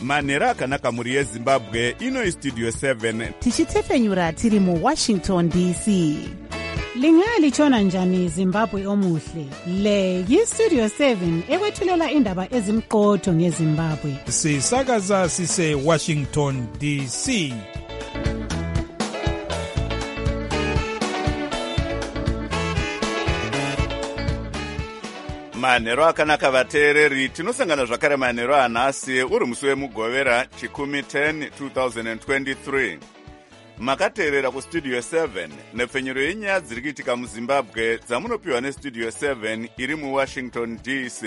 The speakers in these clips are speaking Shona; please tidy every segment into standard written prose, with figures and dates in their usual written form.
manhero akanaka mhuri yezimbabwe. Ino istudio 7 tichitefenyura tiri muwashington dc. Lingalitshona njani Zimbabwe omuhle? Le yistudio 7 ekwethulela indaba ezimqotho ngeZimbabwe. Sisakaza sise Washington DC. manhero akanaka vateereri, tinosangana zvakare manhero anhasi uri musi wemugovera chikumi 10 2023. Makateerera kustudio 7 nepfenyuro yenyaya dziri kuitika muzimbabwe dzamunopiwa nestudio 7 iri muwashington dc.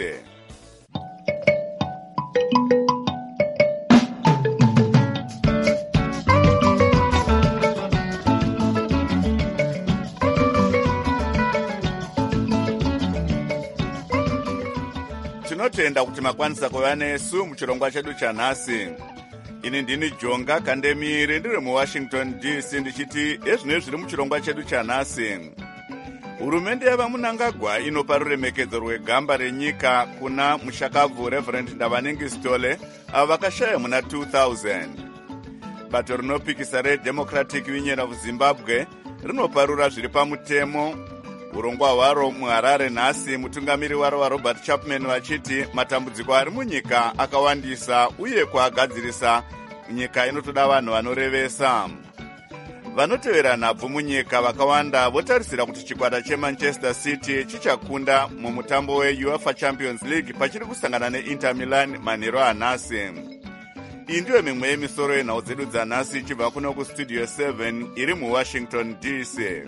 Tinotenda kuti makwanisa kuva nesu muchirongwa chedu chanhasi. Ini ndini Jonga Kandemiri ndiri muwashington dc ndichiti ezvinoi zviri muchirongwa chedu chanhasi. Hurumende yavaMunangagwa inopa ruremekedzo rwegamba renyika kuna mushakabvu Reverend Ndavanenge Stole avo vakashaya muna 2000. Bato rinopikisa reDemocratic Union of Zimbabwe rinoparura zviri pamutemo urongwa hwaro muHarare nhasi, mutungamiri waro waRobert Chapman vachiti matambudziko ari munyika akawandisa uye kuagadzirisa nyika inotoda vanhu vanorevesa. Vanotevera nhabvu munyika vakawanda votarisira kuti chikwata cheManchester City chichakunda mumutambo weUEFA Champions League pachiri kusangana neInter Milan manhero anhasi. Iyi ndiyo mimwe yemisoro yenhau dzedu dzanhasi ichibva kuno kustudio 7 iri muwashington dc.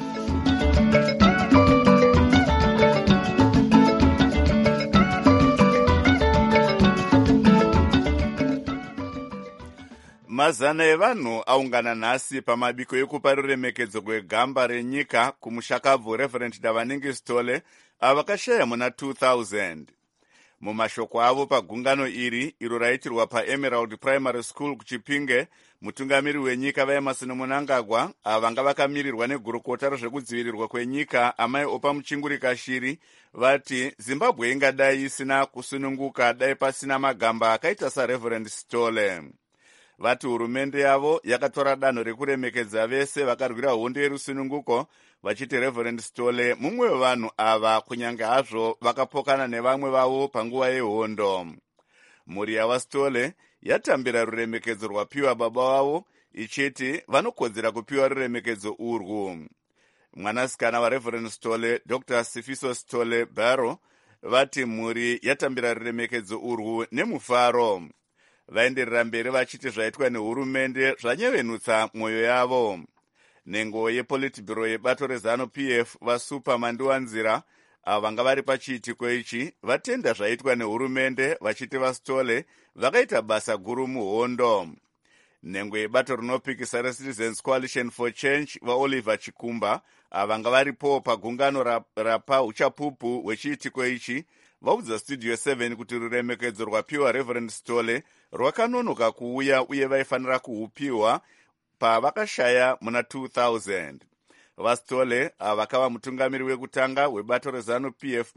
Mazana evanhu aungana nhasi pamabiko ekupa ruremekedzo rwegamba renyika kumushakabvu Reverend Ndavanenge Stole avo vakashaya muna 2000. Mumashoko avo pagungano iro raitirwa paEmerald Primary School kuChipinge, mutungamiri wenyika vaEmerson Mnangagwa avo vanga vakamirirwa negurukota rezvekudzivirirwa kwenyika amai Opa Muchingurika Shiri vati Zimbabwe ingadai isina kusununguka dai pasina magamba akaita saReverend Stole. Vati hurumende yavo yakatora danho rekuremekedza vese vakarwira hondo yerusununguko, vachiti Reverend Stole mumwe wevanhu ava kunyange hazvo vakapokana nevamwe vavo panguva yehondo. Mhuri yavaStole yatambira ruremekedzo rwapiwa baba vavo ichiti vanokodzera kupiwa ruremekedzo urwu. Mwanasikana waReverend Stole, Dr. Sifiso Stole Barrow, vati mhuri yatambira ruremekedzo urwu nemufaro. Vaenderera mberi vachiti zvaitwa nehurumende zvanyevenutsa mwoyo yavo. Nengo yePolitburo yebato reZANU-PF vaSuper Mandiwanzira avo vanga vari pachiitiko ichi vatenda zvaitwa nehurumende vachiti vaStole vakaita basa guru muhondo. Nengo yebato rinopikisa reCitizens Coalition for Change vaOliver Chikumba avo vanga varipo pagungano rapa uchapupu hwechiitiko ichi vaudza studio 7 kuti ruremekedzo rwapiwa Reverend Stole rwakanonoka kuuya uye vaifanira kuhupiwa pavakashaya muna 2000. VaStole ava vakava mutungamiri wekutanga webato reZANU-PF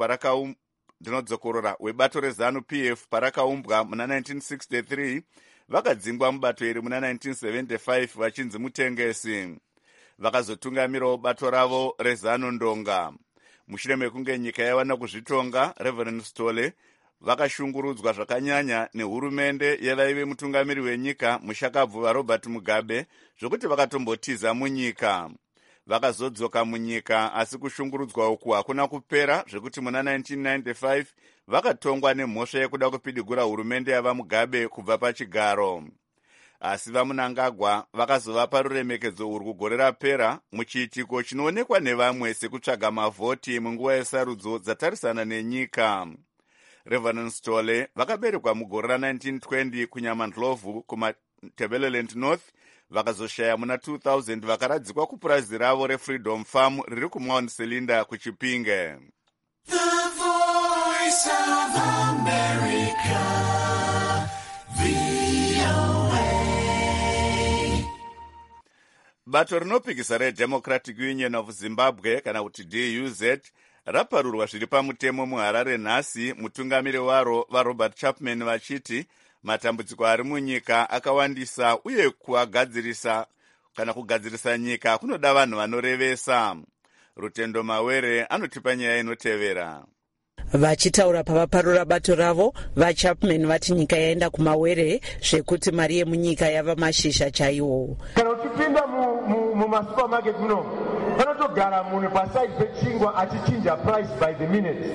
parakaumbwa muna 1963, vakadzingwa mubato iri muna 1975 vachinzi mutengesi. Vakazotungamirawo bato ravo reZANU-Ndonga. Mushure mekunge nyika yawana kuzvitonga, Reverend Stole vakashungurudzwa zvakanyanya nehurumende yavaive mutungamiri wenyika mushakabvu vaRobert Mugabe zvokuti vakatombotiza munyika. Vakazodzoka munyika asi kushungurudzwa uku hakuna kupera zvekuti muna 1995 vakatongwa nemhosva yekuda kupidigura hurumende yavaMugabe kubva pachigaro. Asi vaMunangagwa vakazovapa ruremekedzo urwu gore rapera muchiitiko chinoonekwa nevamwe sekutsvaga mavhoti munguva yesarudzo dzatarisana nenyika. Reverend Stole vakaberekwa mugore ra1920 kuNyamandlovu kumaTebeleland North, vakazoshaya muna 2000 vakaradzikwa kupurazi ravo reFreedom Farm riri kuMount Selinda kuChipinge. The Voice of America, VOA. Bato rinopikisa reDemocratic Union of Zimbabwe kana kuti DUZ raparurwa zviri pamutemo muHarare nhasi, mutungamiri waro vaRobert Chapman vachiti matambudziko ari munyika akawandisa uye kugadzirisa nyika kunoda vanhu vanorevesa. Rutendo Mawere anotipa nyaya inotevera. Vachitaura pavaparura bato ravo, vaChapman vati nyika yaenda kumawere zvekuti mari yemunyika yava mashizha chaiwo. Kana uchipinda mumasupermarket muno panotogara munhu paside pechingwa achichinja price by the minute.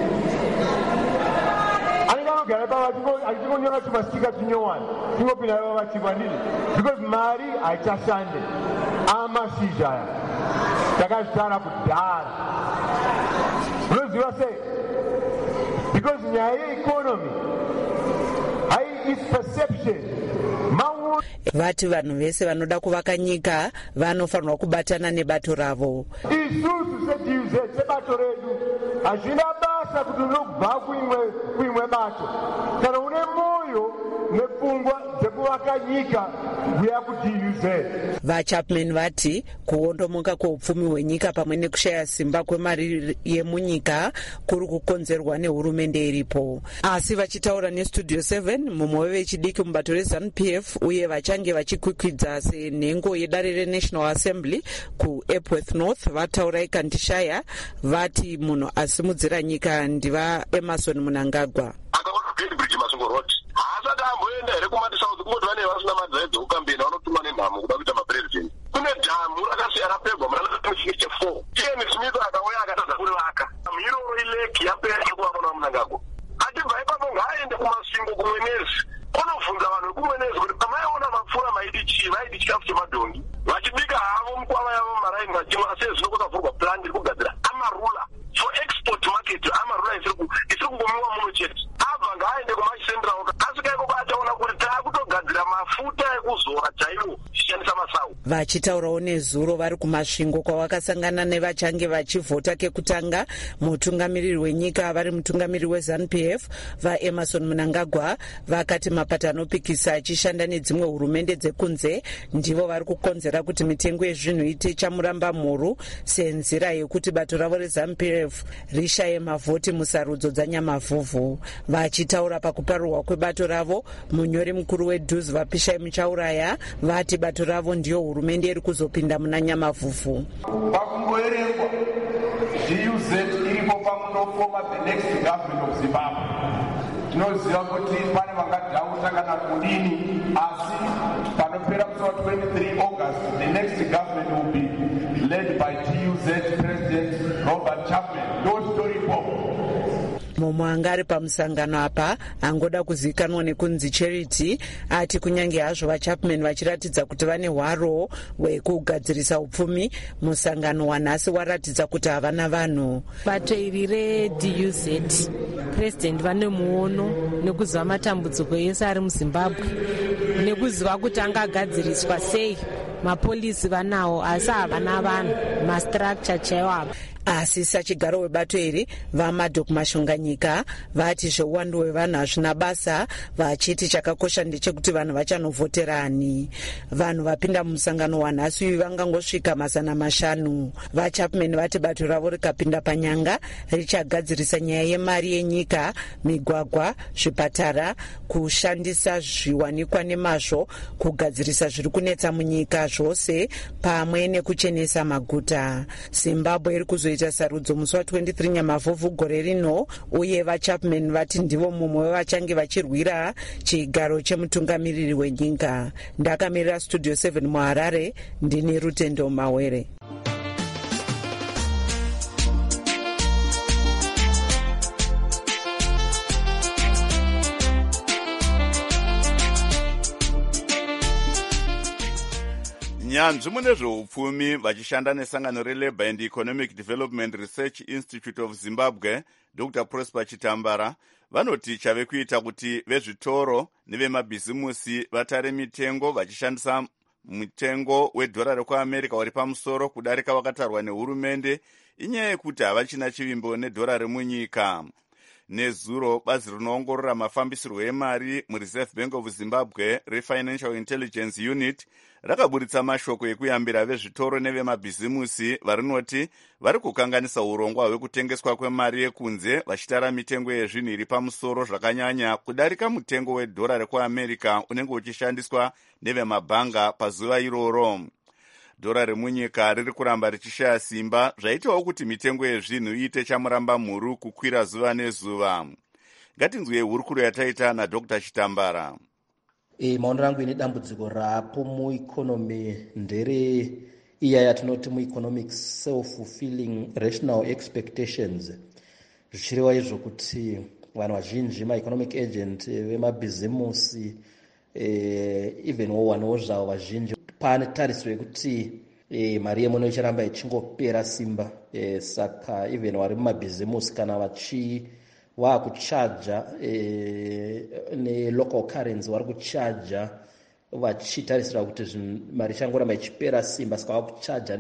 Anenge anogara ipapo achingonyora tumastika tunyowani tingopinda ivo vachingwa ndini because mari haichashande amashizha aya takazvitara kudhara. Unoziva sei? Because nyaya yeeconomy hai is perception. Vati vanhu vese vanoda kuvaka nyika vanofanirwa kubatana nebato ravo. Isusu seDUZ sebato redu hazvina basa kuti unobva kuimwe bato. Kana une moyo nepfungwa dzekuvaka nyika uya kuDUZ. VaChapman vati kuondomoka kweupfumi hwenyika pamwe nekushaya simba kwemari yemunyika kuri kukonzerwa nehurumende iripo. Asi vachitaura neStudio 7 mumwe wevechidiki mubato reZANU-PF uye vachange vachikwikwidza senhengo yedare reNational Assembly kuEpworth North vataura iKantishire vati munhu asimudzira nyika ndiva Emerson Mnangagwa. Asati amboenda here kumatisauzi kungoti vane vasina madzaidzi okukambeni vanotuma nenhamo kuda kuita mapresident. Kune dhamu rakapegwa muna 1954. Ian Smith akauya akatadza kurivaka. Miroro ileki yapera chekuvakwa naMnangagwa. Achibva ipapo ngaaende kumasvingo kumwenezi. Unobvunza vanhu vekumwenezi kuti pamaiona mapfuura maidi chii, vaidi chikafu chemadhongi. Vachibika havo mukwava yavo maraini vachimwa sei zvinokosavhurwa plandi iri kugadzira amarula. For export market amarula isiri kungomiwa muno chete. Abva ngaaende kumaCentral asvika ikoko achaona kuti taakutogadzira mafuta ekuzora chaiwo tichishandisa masau. Vachitaurawo nezuro vari kumasvingo kwavakasangana nevachange vachivhota kekutanga mutungamiriri wenyika vari mutungamiriri weZANU-PF vaEmerson Mnangagwa vakati mapata anopikisa achishanda nedzimwe hurumende dzekunze ndivo vari kukonzera kuti mitengo yezvinhu ite chamuramba mhuru senzira yekuti bato ravo reZANU-PF rishaye mavhoti musarudzo dzanyamavhuvhu. Vachitaura pakuparurwa kwebato ravo, munyori mukuru weDUZ vaPishai Muchauraya vati bato ravo ndiyo hurumende iri kuzopinda muna nyamavhuvhu. Pakungoerengwa DUZ iripo pakunofoma the next government of Zimbabwe. Tinoziva kuti pane vangati hausangana kudini asi panopera musi wa23 August the next government will be led by DUZ President Robert Chapman. No story bomb. Mumwe anga ari pamusangano apa angoda kuzivikanwa nekunzi Charity ati kunyange hazvo vaChapman vachiratidza kuti vane hwaro hwekugadzirisa upfumi, musangano wanhasi waratidza kuti havana vanhu. Bato iri reDUZ President vane muono nekuziva matambudziko ese ari muZimbabwe nekuziva kuti angagadziriswa sei. Mapolisi vanawo asi havana vanhu, mastructure chaiwo apa. Asi sachigaro webato iri vaMadok Mashonganyika vati zveuwandu hwevanhu hazvina basa, vachiti chakakosha ndechekuti vanhu vachanovhoterani. Vanhu vapinda mumusangano wanhasi uyu vangangosvika 500. VaChapman vati bato ravo rikapinda panyanga richagadzirisa nyaya yemari yenyika, migwagwa, zvipatara, kushandisa zviwanikwa nemazvo, kugadzirisa zviri kunetsa munyika zvose pamwe nekuchenesa maguta. Zimbabwe iri kuzoita sarudzo musi wa23 Nyamavhuvhu gore rino uye vaChapman vati ndivo mumwe wevachange vachirwira chigaro chemutungamiriri wenyika. Ndakamirira Studio 7 muHarare, ndini Rutendo Mawere. Nyanzvi mune zveupfumi vachishanda nesangano reLabour and Economic Development Research Institute of Zimbabwe, Dr. Prosper Chitambara, vanoti chave kuita kuti vezvitoro nevemabhizimusi vatare mitengo vachishandisa mutengo wedhora rekuAmerica uri pamusoro kudarika wakatarwa nehurumende, inyaya yekuti havachina chivimbo nedhora remunyika. Nezuro bazi rinoongorora mafambisirwo emari muReserve Bank of Zimbabwe reFinancial Intelligence Unit rakaburitsa mashoko ekuyambira vezvitoro nevemabhizimusi varinoti vari kukanganisa urongwa hwekutengeswa kwemari yekunze vachitara mitengo yezvinhu iri pamusoro zvakanyanya kudarika mutengo wedhora rekuamerica unenge uchishandiswa nevemabhanga pazuva iroro. Dhora remunyika riri kuramba richishaya simba zvaitawo kuti mitengo yezvinhu iite chamuramba mhuru kukwira zuva nezuva. Ngatinzwe hurukuro yataita naDr. Chitambara. Maonero angu ine dambudziko rapo muikonomi ndere iya yatinoti mueconomics self-fulfilling rational expectations. Zvichireva izvo kuti vanhu vazhinji maeconomic agent vemabhizimusi evenwo vanhuwo zvavo vazhinji pane tariso yekuti mari yemuno ichiramba ichingopera simba. Saka even vari mumabhizimusi kana vakuchaja nelocal currency vari kuchaja vachitarisira kuti mari ichangoramba ichipera simba, saka vakuchaja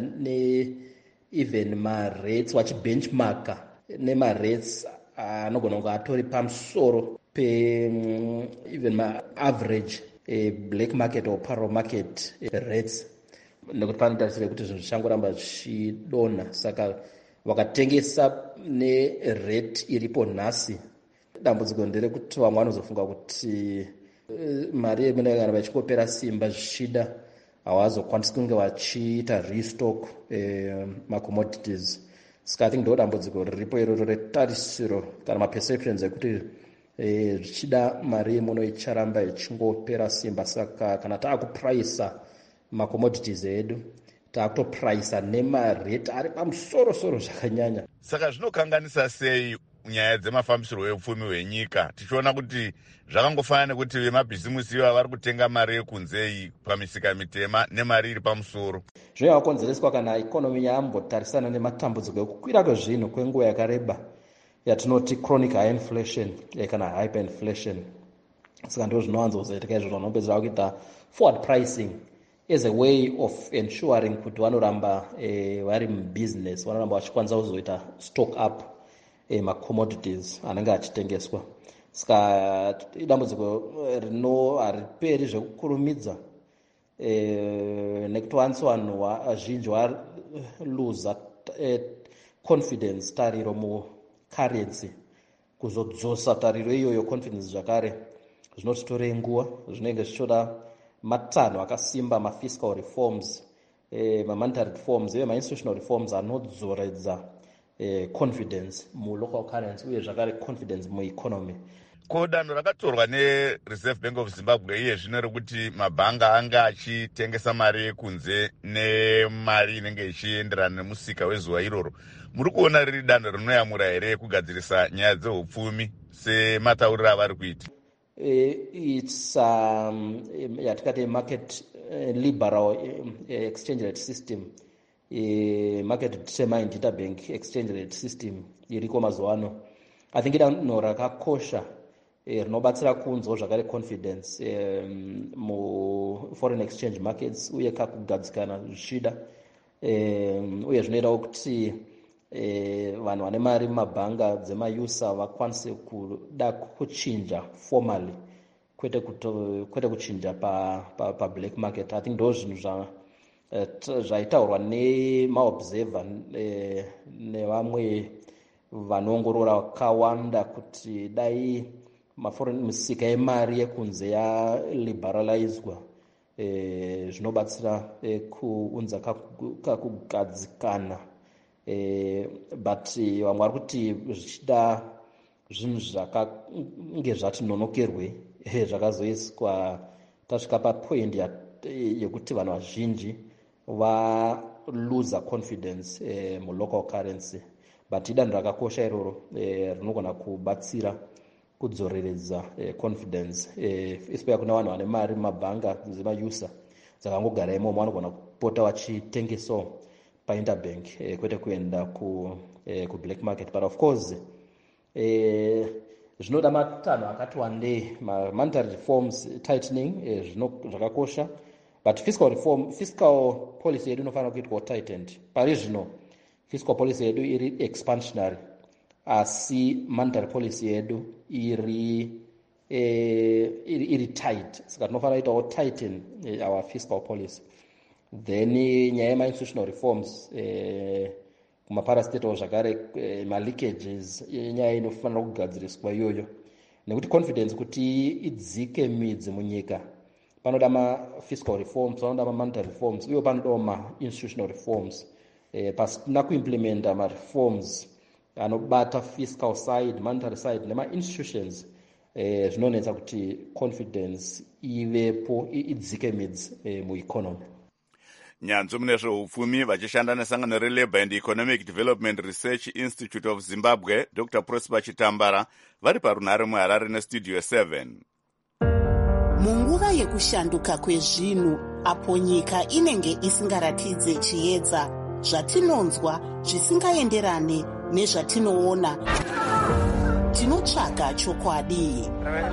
even marates vachibenchmarka nemarates anogona kunge atori pamusoro pe even maaverage black market or parallel market rates, nekuti panotarisira kuti zvinhu zvichangoramba zvichidonha. Saka vakatengesa nerate iripo nhasi, dambudziko nderekuti vamwe vanozofunga kuti mari yemunenge vachingopera simba zvichida havazokwanisi kunge vachiita restock macommodities. Saka I think ndo dambudziko riripo iroro retarisiro kana maperceptions ekuti zvichida mari yemuno icharamba ichingopera simba. Saka kana taakupraisa macommodities edu taakutopraisa nemarate ari pamusoro-soro zvakanyanya. Saka zvinokanganisa sei nyaya dzemafambisirwo eupfumi hwenyika tichiona kuti zvakangofanana nekuti vemabhizimusi iva vari kutenga mari yekunzei pamisika mitema nemari iri pamusoro. Zvinokonzereswa kana ikonomi yaambotarisana nematambudziko ekukwira kwezvinhu kwenguva yakareba yatinoti chronic high inflation kana hyperinflation. Saka ndo zvinowanzozoitika izvo vanopedzera kuita forward pricing as a way of ensuring kuti vanoramba vari mubusiness, vanoramba vachikwanisa kuzoita stock up macommodities anenge achitengeswa. Saka idambudziko hariperi zvekukurumidza nekuti vansi vanhu vazhinji valuza confidence, tariro mucurrency. Kuzodzosa tariro iyoyo confidence zvakare zvinotore nguva, zvinenge zvichoda matanho akasimba, mafiscal reforms, mamonetary reforms, uye mainstitutional reforms anodzoredza confidence mulocal currency uye zvakare confidence mueconomy. Ko danho rakatorwa neReserve Bank of Zimbabwe iye zvino rekuti mabhanga anga achitengesa mari yekunze nemari inenge ichienderana nemusika wezuva iroro, muri kuona riri danho rinoyamura here kugadzirisa nyaya dzeupfumi sematauriro avari kuita? It's yatikati market liberal exchange rate system, market determined interbank exchange rate system iriko mazuva ano. I think idanho rakakosha rinobatsira kunzwa zvakare confidence mu foreign exchange markets uye kakugadzikana zvichida, uye zvinoitawo kuti vanhu vane mari mumabhanga dzemayusa vakwanise kuda kuchinja formally kwete kuchinja pa black market. I think ndo zvinhu zvaitaurwa nemaobserver nevamwe vanoongorora vakawanda kuti dai misika yemari yekunze yaliberalizwa zvinobatsira kuunza kakugadzikana. But vamwe vari kuti zvichida zvinhu zvakange zvati nonokerwe zvakazoiswa tasvika papoint yekuti vanhu vazhinji valuza confidence mulocal currency. But idanho rakakosha iroro rinogona kubatsira kudzoreredza confidence, especially kuna vanhu vane mari mumabhanga dzemayusa dzakangogara imomo vanogona kupota vachitengesawo painterbank kwete kuenda kublack market. But of course zvinoda matanho akati wandei, monetary reforms tightening zvakakosha, but fiscal policy yedu inofanira kuitwa tightened. Pari zvino fiscal policy yedu iri expansionary, asi monetary policy yedu iri tight, saka tinofanira itawo tighten our fiscal policy. Then nyaya yema-institutional reforms kumaparastatals zvakare ma-leakages nyaya inofanira kugadziriswa iyoyo, nekuti confidence kuti idzike midzi munyika panoda ma-fiscal reforms, panoda ma-monetary reforms, uye panodawo ma-institutional reforms. Pasina kuimplementa ma-reforms anobata fiscal side, monetary side nema-institutions, zvinonetsa kuti confidence ivepo, idzike midzi mueconomy. Nyanzvi mune zveupfumi vachishanda nesangano reLabour and Economic Development Research Institute of Zimbabwe, Dr. Prosper Chitambara, vari parunhare muHarare nestudio 7. Munguva yekushanduka kwezvinhu, apo nyika inenge isingaratidze chiedza, zvatinonzwa zvisingaenderane nezvatinoona, tinotsvaga chokwadi.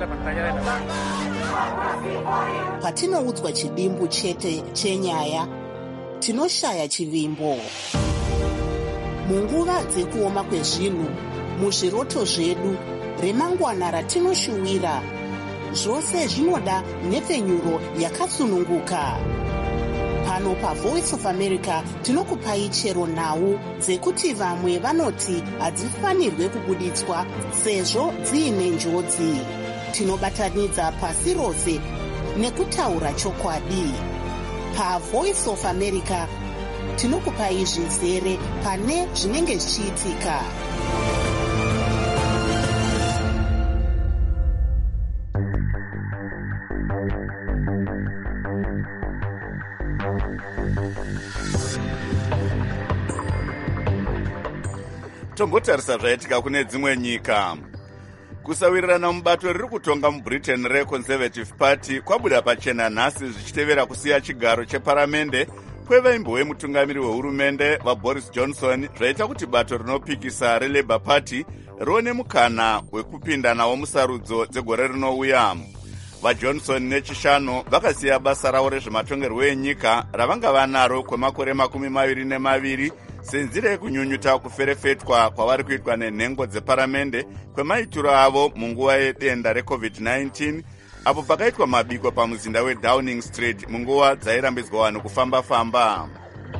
Patinoudzwa chidimbu chete chenyaya, tinoshaya chivimbo. Munguva dzekuoma kwezvinhu, muzviroto zvedu, remangwana ratinoshuwira, zvose zvinoda nhepfenyuro yakasununguka. Pano paVoice of America tinokupai chero nhau dzekuti vamwe vanoti hadzifanirwe kubuditswa sezvo dziine njodzi. Tinobatanidza pasi rose nekutaura chokwadi. PaVoice of America tinokupai zvizere pane zvinenge zvichiitika. Tombotarisa zvaitika kune dzimwe nyika. Kusawirirana mubato riri kutonga muBritain reConservative Party kwabuda pachena nhasi zvichitevera kusiya chigaro cheparamende kwevaimbowe mutungamiri wehurumende vaBoris Johnson, zvaita kuti bato rinopikisa reLabour Party rione mukana wekupinda nawo musarudzo dzegore rinouya. VaJohnson nechishanu vakasiya basa ravo rezvematongerwo enyika ravanga vanaro kwemakore 22 senzira yekunyunyuta kuferefetwa kwavari kuitwa nenhengo dzeparamende kwemaitiro avo munguva yedenda reCovid-19, apo pakaitwa mabiko pamuzinda weDowning Street munguva dzairambidzwa vanhu kufamba-famba.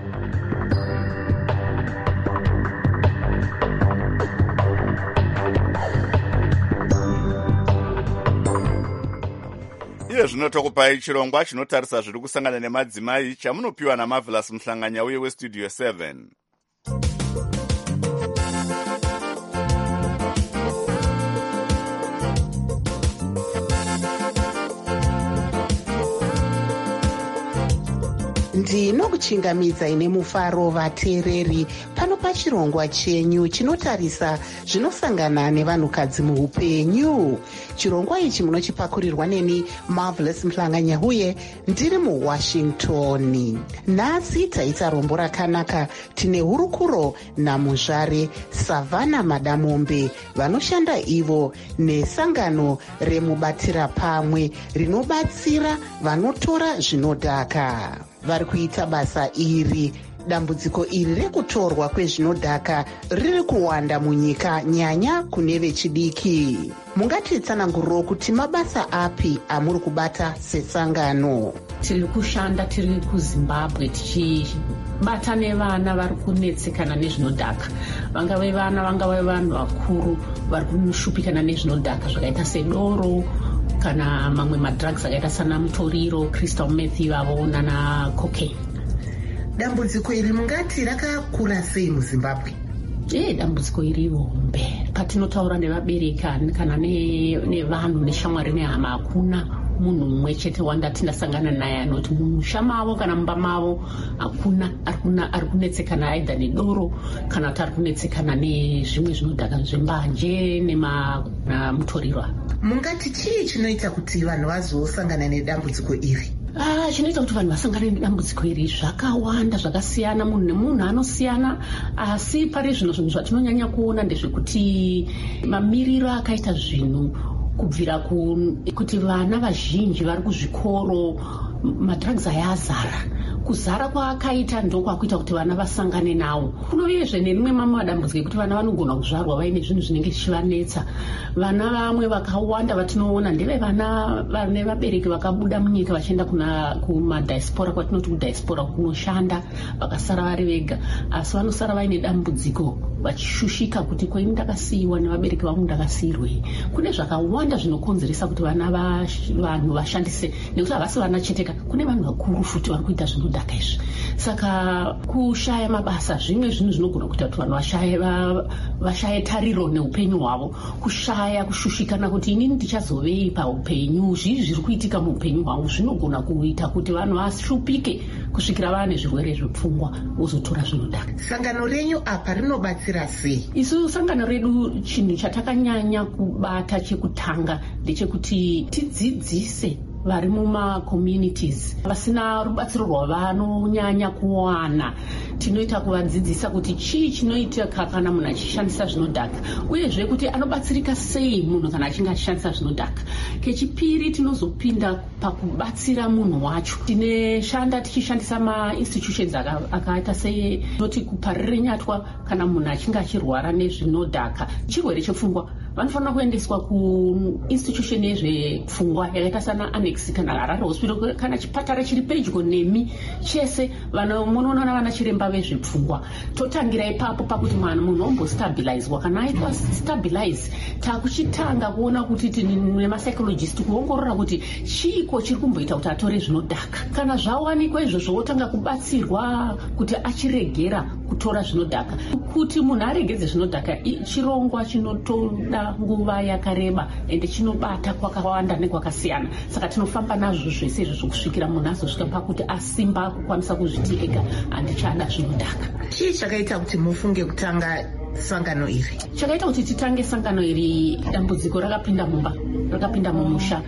Iye zvino tokupai chirongwa chinotarisa zviri kusangana nemadzimai chamunopiwa naMarvelous Mhlanganya uye westudio 7. Ndinokuchingamidza ine mufaro vateereri pano pachirongwa chenyu chinotarisa zvinosangana nevanhukadzi muupenyu. Chirongwa ichi munochipakurirwa neni Marvelous Mhlanganya uye ndiri muWashington. Nhasi taita rombo rakanaka, tine hurukuro namuzvare Savannah Madamombe vanoshanda ivo nesangano remubatira pamwe rinobatsira vanotora zvinodhaka. Vari kuita basa iri. Dambudziko iri rekutorwa kwezvinodhaka riri kuwanda munyika, nyanya kune vechidiki. Mungatitsananguriro kuti mabasa api amuri kubata sesangano? Tiri kushanda tiri kuZimbabwe tichibata nevana vari kunetsekana nezvinodhaka. Vangave vana, vangave vanhu vakuru vari kushupikana nezvinodhaka zvakaita sedoro kana mamwe madrugs akaita sana mutoriro, crystal meth ivavona na cocaine. Dambudziko iri mungati rakakura sei muZimbabwe? Dambudziko iri ihombe. Patinotaura nevabereki kana nevanhu neshamwari nehama, hakuna munhu mumwe chete wandati ndasangana naye anoti mumusha mavo kana mumba mavo hakuna ari kunetsekana aidha nedoro kana kuti ari kunetsekana nezvimwe zvinodhaka zvembanje nemutoriro. Mungati chii chinoita kuti vanhu vazosangana nedambudziko iri? Chinoita kuti vanhu vasangane nedambudziko iri zvakawanda, zvakasiyana, munhu nemunhu anosiyana, asi pari zvino zvinhu zvatinonyanya kuona ndezvekuti mamiriro akaita zvinhu kubvira kuti vana vazhinji vari kuzvikoro, madrugs ayazara, kuzara kwaakaita ndokwakuita kuti vana vasangane nawo. Kunoviyezve nerimwe mamwe dambudziko ekuti vana vanogona kuzvarwa vaine zvinhu zvinenge zvichivanetsa. Vana vamwe vakawanda vatinoona ndeve vana vane vabereki vakabuda munyika vachienda kumadiaspora, kwatinoti kudiaspora kunoshanda, vakasara vari vega, asi vanosara vaine dambudziko vachishushika kuti kwaini ndakasiyiwa nevabereki vangu ndakasiyirwei. Kune zvakawanda zvinokonzeresa kuti vanhu vashandise, nekuti havasi vana cheteka, kune vanhu vakuru futi vari kuita zvinodhaka izvi. Saka kushaya mabasa zvimwe zvinhu zvinogona kuita kuti vanhu vashaye tariro neupenyu hwavo, kushaya kushushikana kuti inini ndichazovei paupenyu, zvii zviri kuitika muupenyu hwavo zvinogona kuita kuti vanhu vashupike kusvikira vane zvirwere zvepfungwa vozotora zvinodhaka. Sangano renyu apa rinobatsira sei? Isu sangano redu chinhu chatakanyanya kubata chekutanga ndechekuti tidzidzise vari mumacommunities vasina rubatsiro rwavanonyanya kuwana. Tinoita kuvadzidzisa kuti chii chinoitika kana munhu achishandisa zvinodhaka, uyezve kuti anobatsirika sei munhu kana achinge achishandisa zvinodhaka. Kechipiri tinozopinda pakubatsira munhu wacho. Tineshanda tichishandisa mainstitutions akaita noti kuparire nyatwa kana munhu achinge achirwara nezvinodhaka. Chirwere chepfungwa vanofanira kuendeswa kuinstitution yezvepfungwa yakaita sana Annex kana Harare Hospital kana chipatara chiri pedyo nemi chese munoona vana chiremba vezvepfungwa. Totangira ipapo pakuti munhu ombostabilizwa. Kana aitwa stabilize takuchitanga kuona kuti nemapsychologist kuongorora kuti chiiko chiri kumboita kuti atore zvinodhaka. Kana zvawanikwa izvozvo wotanga kubatsirwa kuti achiregera kutora zvinodhaka. Kuti munhu aregedze zvinodhaka chirongwa chinotoda nguva yakareba ende chinobata kwakawanda nekwakasiyana. Saka tinofamba nazvo zvese izvo kusvikira munhu azosvika pakuti asimba kukwanisa kuzviti ega handichada zvinodhaka. Chii chakaita kuti mufunge kutanga sangano iri? Chakaita kuti titange sangano iri, dambudziko rakapinda mumba, rakapinda mumusha.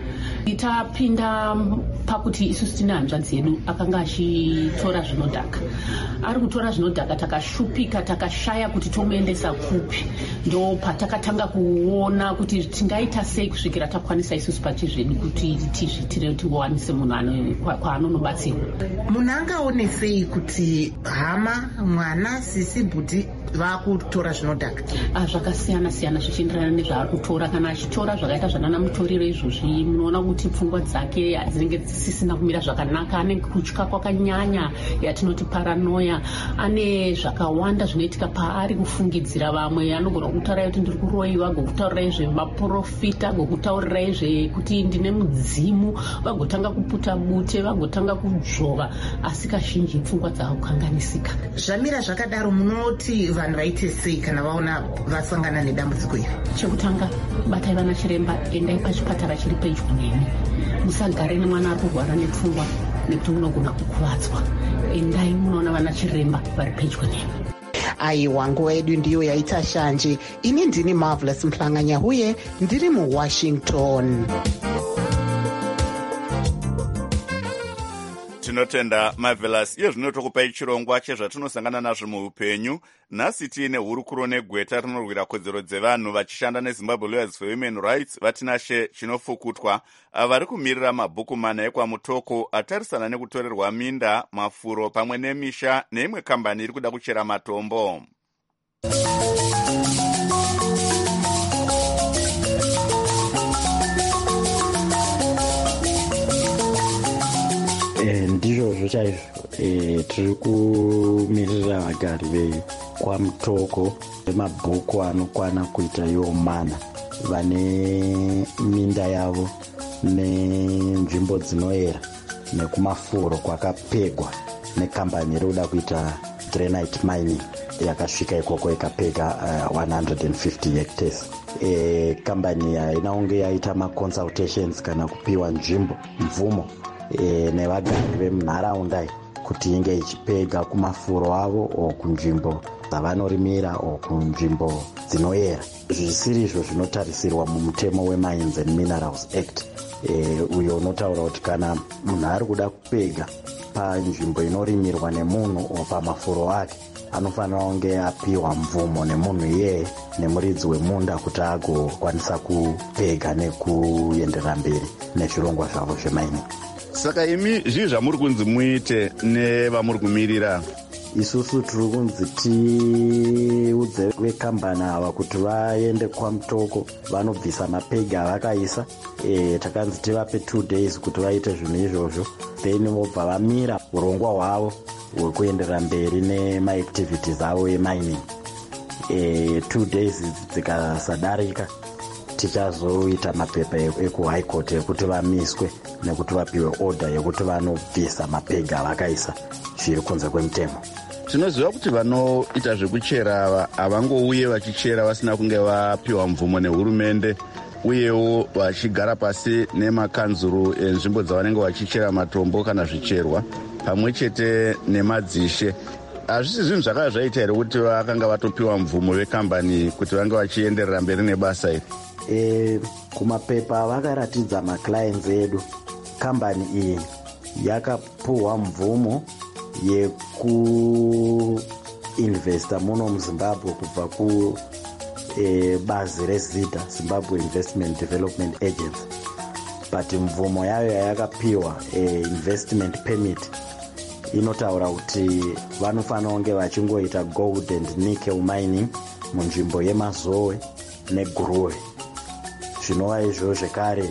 Tapinda pakuti isusu tine hanzvadzi yedu akanga achitora zvinodhaka. Ari kutora zvinodhaka takashupika, takashaya kuti tomuendesa kupi. Ndo patakatanga kuona kuti tingaita sei kusvikira takwanisa isusu pachizvedu kuti tizvitire tiwanise munhu kwaanonobatsirwa. Munhu angaone sei kuti hama, mwana, sisi, bhuti vakutora zvinodhaka? Zvakasiyana siyana zvichienderana nezvaari kutora. Kana achitora zvakaita zvanana mutoriro izvozvi, munoona kuti pfungwa dzake dzinenge dzisisina kumira zvakanaka, ane kutya kwakanyanya yatinoti paranoia, ane zvakawanda zvinoitika paari kufungidzira vamwe. Anogona kutaura kuti ndiri kuroiwa, agokutaurirai zvemaprofita, agokutaurirai zvekuti ndine mudzimu, vagotanga kuputa bute, vagotanga kudzvova, asi kazhinji pfungwa dzavakukanganisika. Zvamira zvakadaro munoti vanhu vaite sei kana vaona vasangana nedambudziko iri? Chekutanga, batai vana chiremba, endai pachipatara chiri pedyo nemi. Musagare nemwana ari kurwara nepfungwa nekuti unogona kukuvadzwa. Endai munoona vana chiremba vari pedyo nemi. Aiwa, nguva yedu ndiyo yaita shanje. Ini ndini Marvelous Mhlanganya huye ndiri muWashington. Tinotenda Marvelous. Iye zvino tokupai chirongwa chezvatinosangana nazvo muupenyu. Nhasi tiine hurukuro negweta rinorwira kodzero dzevanhu vachishanda neZimbabwe Lawyers for Women Rights vatinashe Chinofukutwa, vari kumirira mabhuku mana ekwamutoko atarisana nekutorerwa minda, mafuro pamwe nemisha neimwe kambani iri kuda kuchera matombo. Ndizvozvo chaizvo. Tiri kumirira vagari vekwamutoko vemabhuku anokwana kuita iwo mana vane minda yavo nenzvimbo dzinoera nekumafuro kwakapegwa nekambani iri kuda kuita granite mining yakasvika ikoko ikapega 150 hectares. Kambani haina kunge yaita maconsultations kana kupiwa nzvimbo mvumo nevagari vemunharaunda kuti inge ichipega kumafuro avo o kunzvimbo dzavanorimira o kunzvimbo dzinoera. Zvisiri izvo zvinotarisirwa mumutemo weMines and Minerals Act, uyo unotaura kuti kana munhu ari kuda kupega panzvimbo inorimirwa nemunhu o pamafuro ake, anofanira kunge apiwa mvumo nemunhu iyeye nemuridzi wemunda kuti agokwanisa kupega nekuenderera mberi nezvirongwa zvavo zvemining. saka imi zvii zvamuri kunzi muite nevamuri kumirira? Isusu tiri kunzi tiudze vekambani ava kuti vaende kwaMutoko vanobvisa mapegi avakaisa. Takanzi tivape 2 days kuti vaite zvinhu izvozvo, then vobva vamira urongwa hwavo hwekuenderera mberi nemaactivities avo emining. 2 days dzikasadarika tichazoita mapepa ekuhigh court ekuti vamiswe nekuti vapiwe order yekuti vanobvisa mapegi avakaisa zviri kunze kwemutemo. Tinoziva kuti vanoita zvekuchera ava havangouye vachichera vasina kunge vapiwa mvumo nehurumende, uyewo vachigara pasi nemakanzuru enzvimbo dzavanenge vachichera matombo kana zvicherwa pamwe chete nemadzishe. Hazvisi zvinhu zvakanga zvaita here kuti vakanga vatopiwa mvumo vekambani kuti vange vachienderera mberi nebasa iri? Kumapepa vakaratidza maclients edu, kambani iyi yakapuhwa mvumo yekuinvesta muno muZimbabwe kubva kubazi reZIDA, Zimbabwe Investment Development Agency. But mvumo yayo yayakapiwa investment permit inotaura kuti vanofanira kunge vachingoita gold and nickel mining munzvimbo yeMazowe neGuruwe. Zvinova izvo zvekare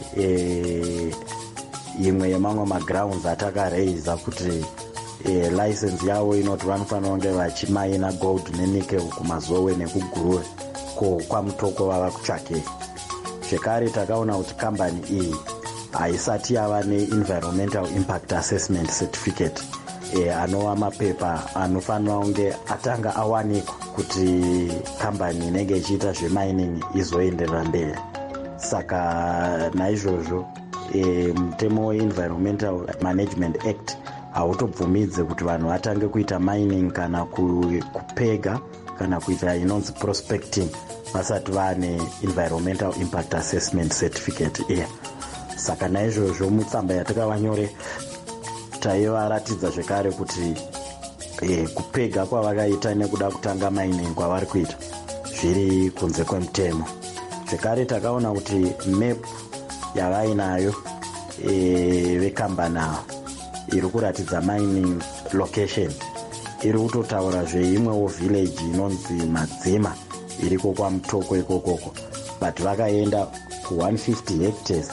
imwe yemamwe magrounds atakareiza kuti license yavo inoti vanofanira kunge vachimaina gold nenickel kuMazowe nekuGuruwe, ko kwaMutoko vava kutsvakei. Zvekare takaona kuti kambani iyi haisati yava ne-environmental impact assessment certificate, anova mapepa anofanira kunge atanga awanikwa kuti kambani inenge ichiita zvemining izoenderera mberi. Saka naizvozvo mutemo we-Environmental Management Act hautobvumidze kuti vanhu vatange kuita mining kana kupega kana kuita inonzi prospecting vasati vane environmental impact assessment certificate iya. Saka naizvozvo mutsamba yatakavanyore taivaratidza zvekare kuti kupega kwavakaita nekuda kutanga mining kwavari kuita zviri kunze kwemutemo. Zvekare takaona kuti map yavainayo vekambani ava iri kuratidza mining location iri kutotaura zveimwewo village inonzi Madzima iriko kwaMutoko ikokoko, but vakaenda ku150 hectares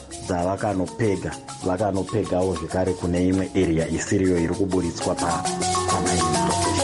dzavakanopegawo zvekare kune imwe area isiriyo iri kuburitswa pamining location.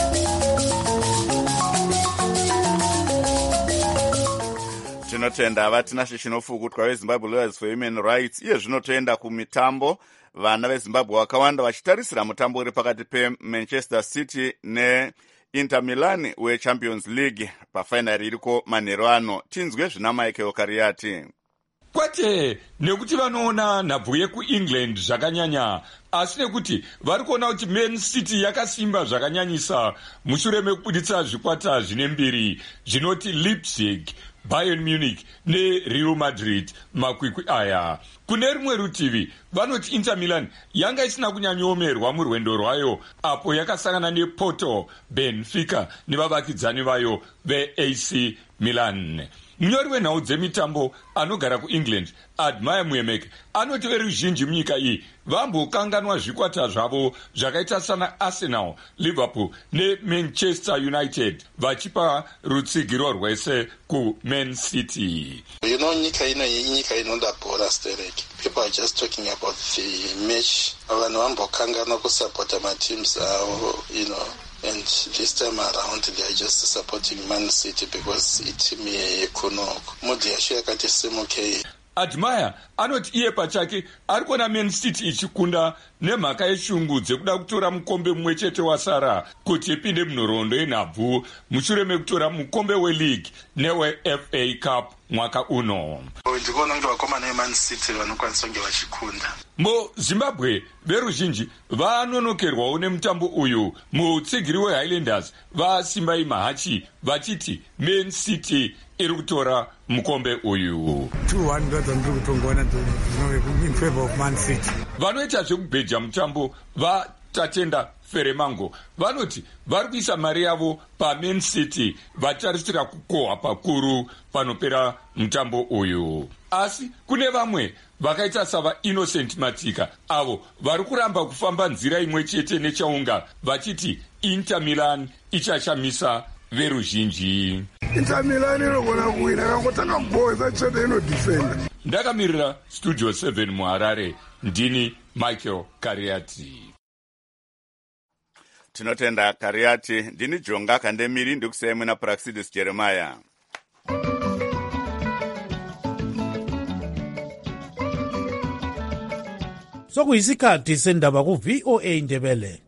Tinotenda vatinashe chinofukutwa veZimbabwe Lawyers for Human Rights. Iye zvinotoenda kumitambo. Vana veZimbabwe vakawanda vachitarisira mutambo uri pakati peManchester City neInter Milan weChampions League pafainari iriko manheru ano. Tinzwe zvina Michael Kariati. Kwete nekuti vanoona nhabvu yekuEngland zvakanyanya, asi nekuti vari kuona kuti Man City yakasimba zvakanyanyisa mushure mekubuditsa zvikwata zvine mbiri zvinoti Leipzig, Bayern Munich neReal Madrid makwikwi aya. Kune rumwe rutivi vanoti Inter Milan yanga isina kunyanyoomerwa murwendo rwayo apo yakasangana nePorto, Benfica nevavakidzani vayo veAC Milan. Munyori wenhau dzemitambo anogara kuEngland Admire Muemek anoti veruzhinji munyika iyi vambokanganwa zvikwata zvavo zvakaita sana Arsenal, Liverpool neManchester United vachipa rutsigiro rwese kuMan City. Nyika ino inyika inoda bhora stereki. People are just talking about the match. Vanhu vambokanganwa kusapota mateams avo, and this time around they are just supporting Man City because team yekunoko. Mudhi yasho yakati simukei. Admire anoti iye pachake ari kuona Man City ichikunda nemhaka yeshungu dzekuda kutora mukombe mumwe chete wasara kuti ipinde munhoroondo yenhabvu mushure mekutora mukombe weLeague neweFA Cup mwaka uno. Ndikuona kuti vakomana veMan City vanokwanisa kunge vachikunda. MuZimbabwe veruzhinji vanonokerwawo nemutambo uyu. Mutsigiri weHighlanders vasimbai Mahachi vachiti Man City iri kutora mukombe uyu. 2-1 ndadzandiri kutongona in favor of Man City. Vanoita zvekubheja mutambo Tatenda Feremango vanoti vari kuisa mari yavo paMan City vatarisira kukohwa pakuru panopera mutambo uyu. Asi kune vamwe vakaita sava Innocent Matika avo vari kuramba kufamba nzira imwe chete nechaunga vachiti Inter Milan ichashamisa veruzhinji. Inter Milan inogona kuwina kangotanga kuboza chete inodefenda. Ndakamirira Studio 7 muHarare, ndini Michael Kariati. Tinotenda Kariati. Ndini Jonga Kandemiri ndikusema na Praxidis Jeremiah. Sokuyisikhathi sendaba ku VOA Ndebele.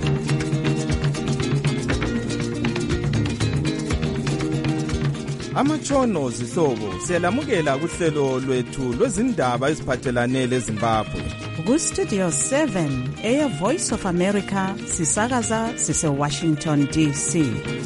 Amatshono zihlobo siyalamukela kuhlelo lwethu lwezindaba eziphathelane leZimbabwe. Ku Studio 7 Air Voice of America sisakaza sise Washington DC.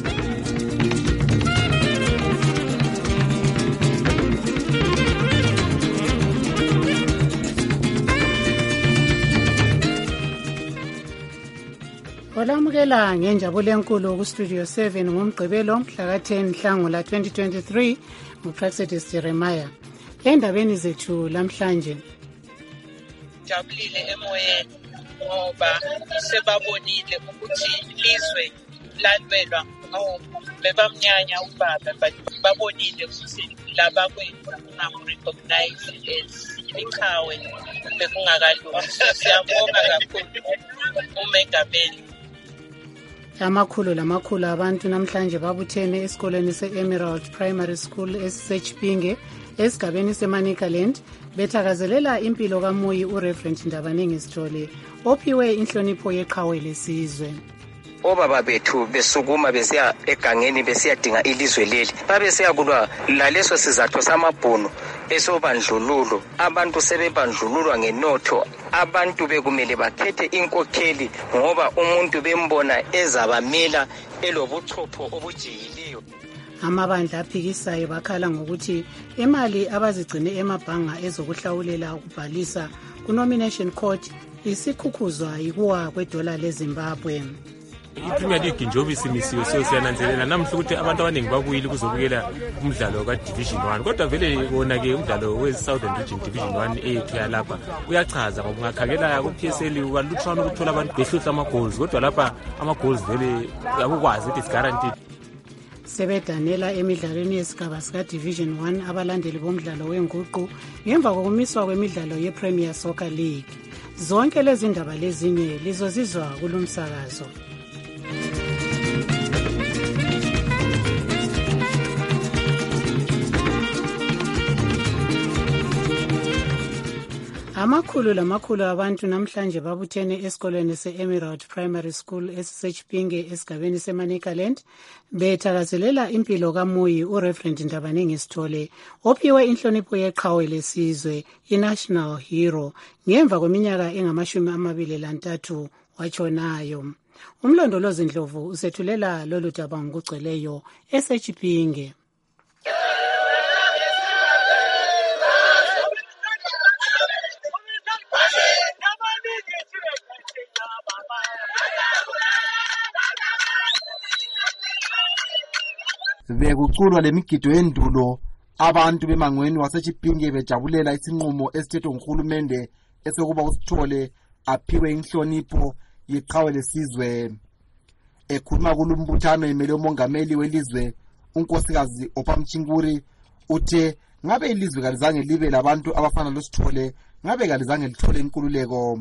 Olamukela ngenjabulo enkulu ku Studio 7 ngomgqibelo mhla ka-10 Nhlangula 2023 nguPraxidis Jeremiah. Endabeni zethu lamhlanje jabulile emoyeni ngoba sebabonile ukuthi ilizwe lalwelwa bebamnyanya ubaba but babonile ukuthi laba kwethu ungamu-recognize as iqhawe bekungakalungi. Siyabonga kakhulu umengameli. Amakhulu abantu namhlanje babuthene esikoleni se-Emerald Primary School esiseChipinge esigabeni seManicaland bethakazelela impilo kaMuyi uReverend Ndabaningi Sithole ophiwe inhlonipho yeqhawe lesizwe. Obaba bethu besukuma besiya egangeni besiyadinga ilizwe leli babesiya kulwa laleso sizathu samabhono esobandlululo. Abantu sebebandlululwa ngenotho. Abantu bekumele bakhethe inkokheli ngoba umuntu bembona ezabamela elobuchopho obujiyileyo. Amabandla aphikisayo bakhala ngokuthi imali abazigcine emabhanga ezokuhlawulela ukubhalisa ku-nomination court isikhukuzwa yikuwa kwedola leZimbabwe. iPremier League njengoba isimisiwe siyananzelela namhla ukuthi abantu abaningi babuyile kuzobukela umdlalo kaDivision 1 kodwa vele wona-ke umdlalo we-Southern Region Division 1 eyethu yalapha uyachaza ngoba ungakhangela ku-PSL ukalutshwana ukuthola abantu behlutha ama-goals kodwa lapha ama-goals vele akukwazi ukuthi it's-guaranteed. Sebedanela emidlalweni yesigaba sika-Division 1 abalandeli bomdlalo wenguqu ngemva kokumiswa kwemidlalo ye-Premier Soccer League. Zonke lezi ndaba lezinye lizozizwa kulumsakazo. Amakhulu abantu namhlanje babuthene esikoleni se-Emerald Primary School esiseChipinge esigabeni seManicaland bethakazelela impilo kaMuyi uReverend Ndabaningi Sithole ophiwe inhlonipho yeqhawe lesizwe i-National Hero ngemva kweminyaka engama-23 watshonayo. Umlondolozi Ndlovu usethulela lolu daba ngokugcweleyo eseChipinge. Bekuculwa lemigido yendulo abantu bemangweni waseChipinge bejabulela isinqumo esithethwe nguhulumende esokuba uSithole aphiwe inhlonipho yeqhawe lesizwe. Ekhuluma kulumbuthano emele umongameli welizwe unkosikazi Ophamchinguri uthe ngabe ilizwe kalizange libe labantu abafana loSithole ngabe kalizange lithole inkululeko.